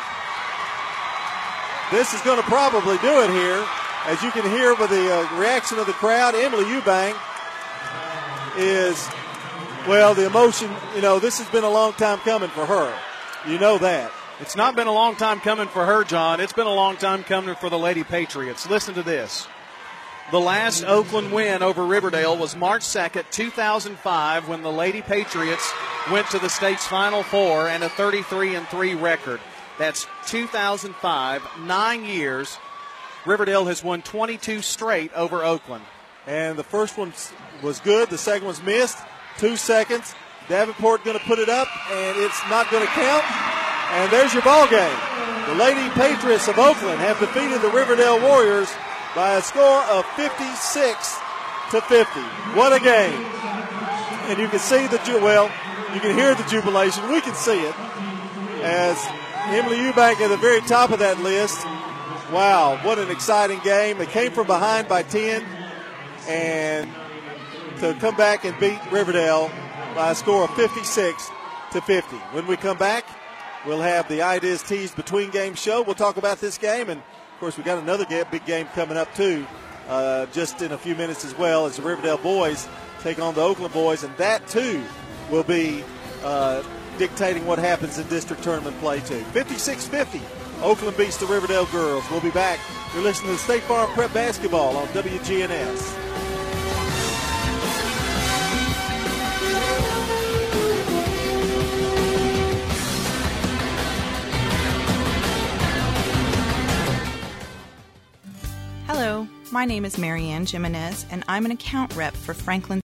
this is going to probably do it here. As you can hear by the reaction of the crowd, Emily Eubank is, well, the emotion, this has been a long time coming for her. You know that. It's not been a long time coming for her, John. It's been a long time coming for the Lady Patriots. Listen to this. The last Oakland win over Riverdale was March 2nd, 2005, when the Lady Patriots went to the state's Final Four and a 33-3 record. That's 2005, 9 years. Riverdale has won 22 straight over Oakland. And the first one was good. The second one's missed. 2 seconds. Davenport going to put it up, and it's not going to count. And there's your ball game. The Lady Patriots of Oakland have defeated the Riverdale Warriors by a score of 56-50. What a game. And you can see you can hear the jubilation. We can see it as Emily Eubank at the very top of that list. Wow, what an exciting game. They came from behind by 10 and to come back and beat Riverdale by a score of 56-50. When we come back, we'll have the Ideas Teased Between Game show. We'll talk about this game, and of course we got another big game coming up too, just in a few minutes as well, as the Riverdale boys take on the Oakland boys, and that too will be dictating what happens in district tournament play too. 56-50, Oakland beats the Riverdale girls. We'll be back. You're listening to State Farm Prep Basketball on WGNS. Hello, my name is Marianne Jimenez, and I'm an account rep for Franklin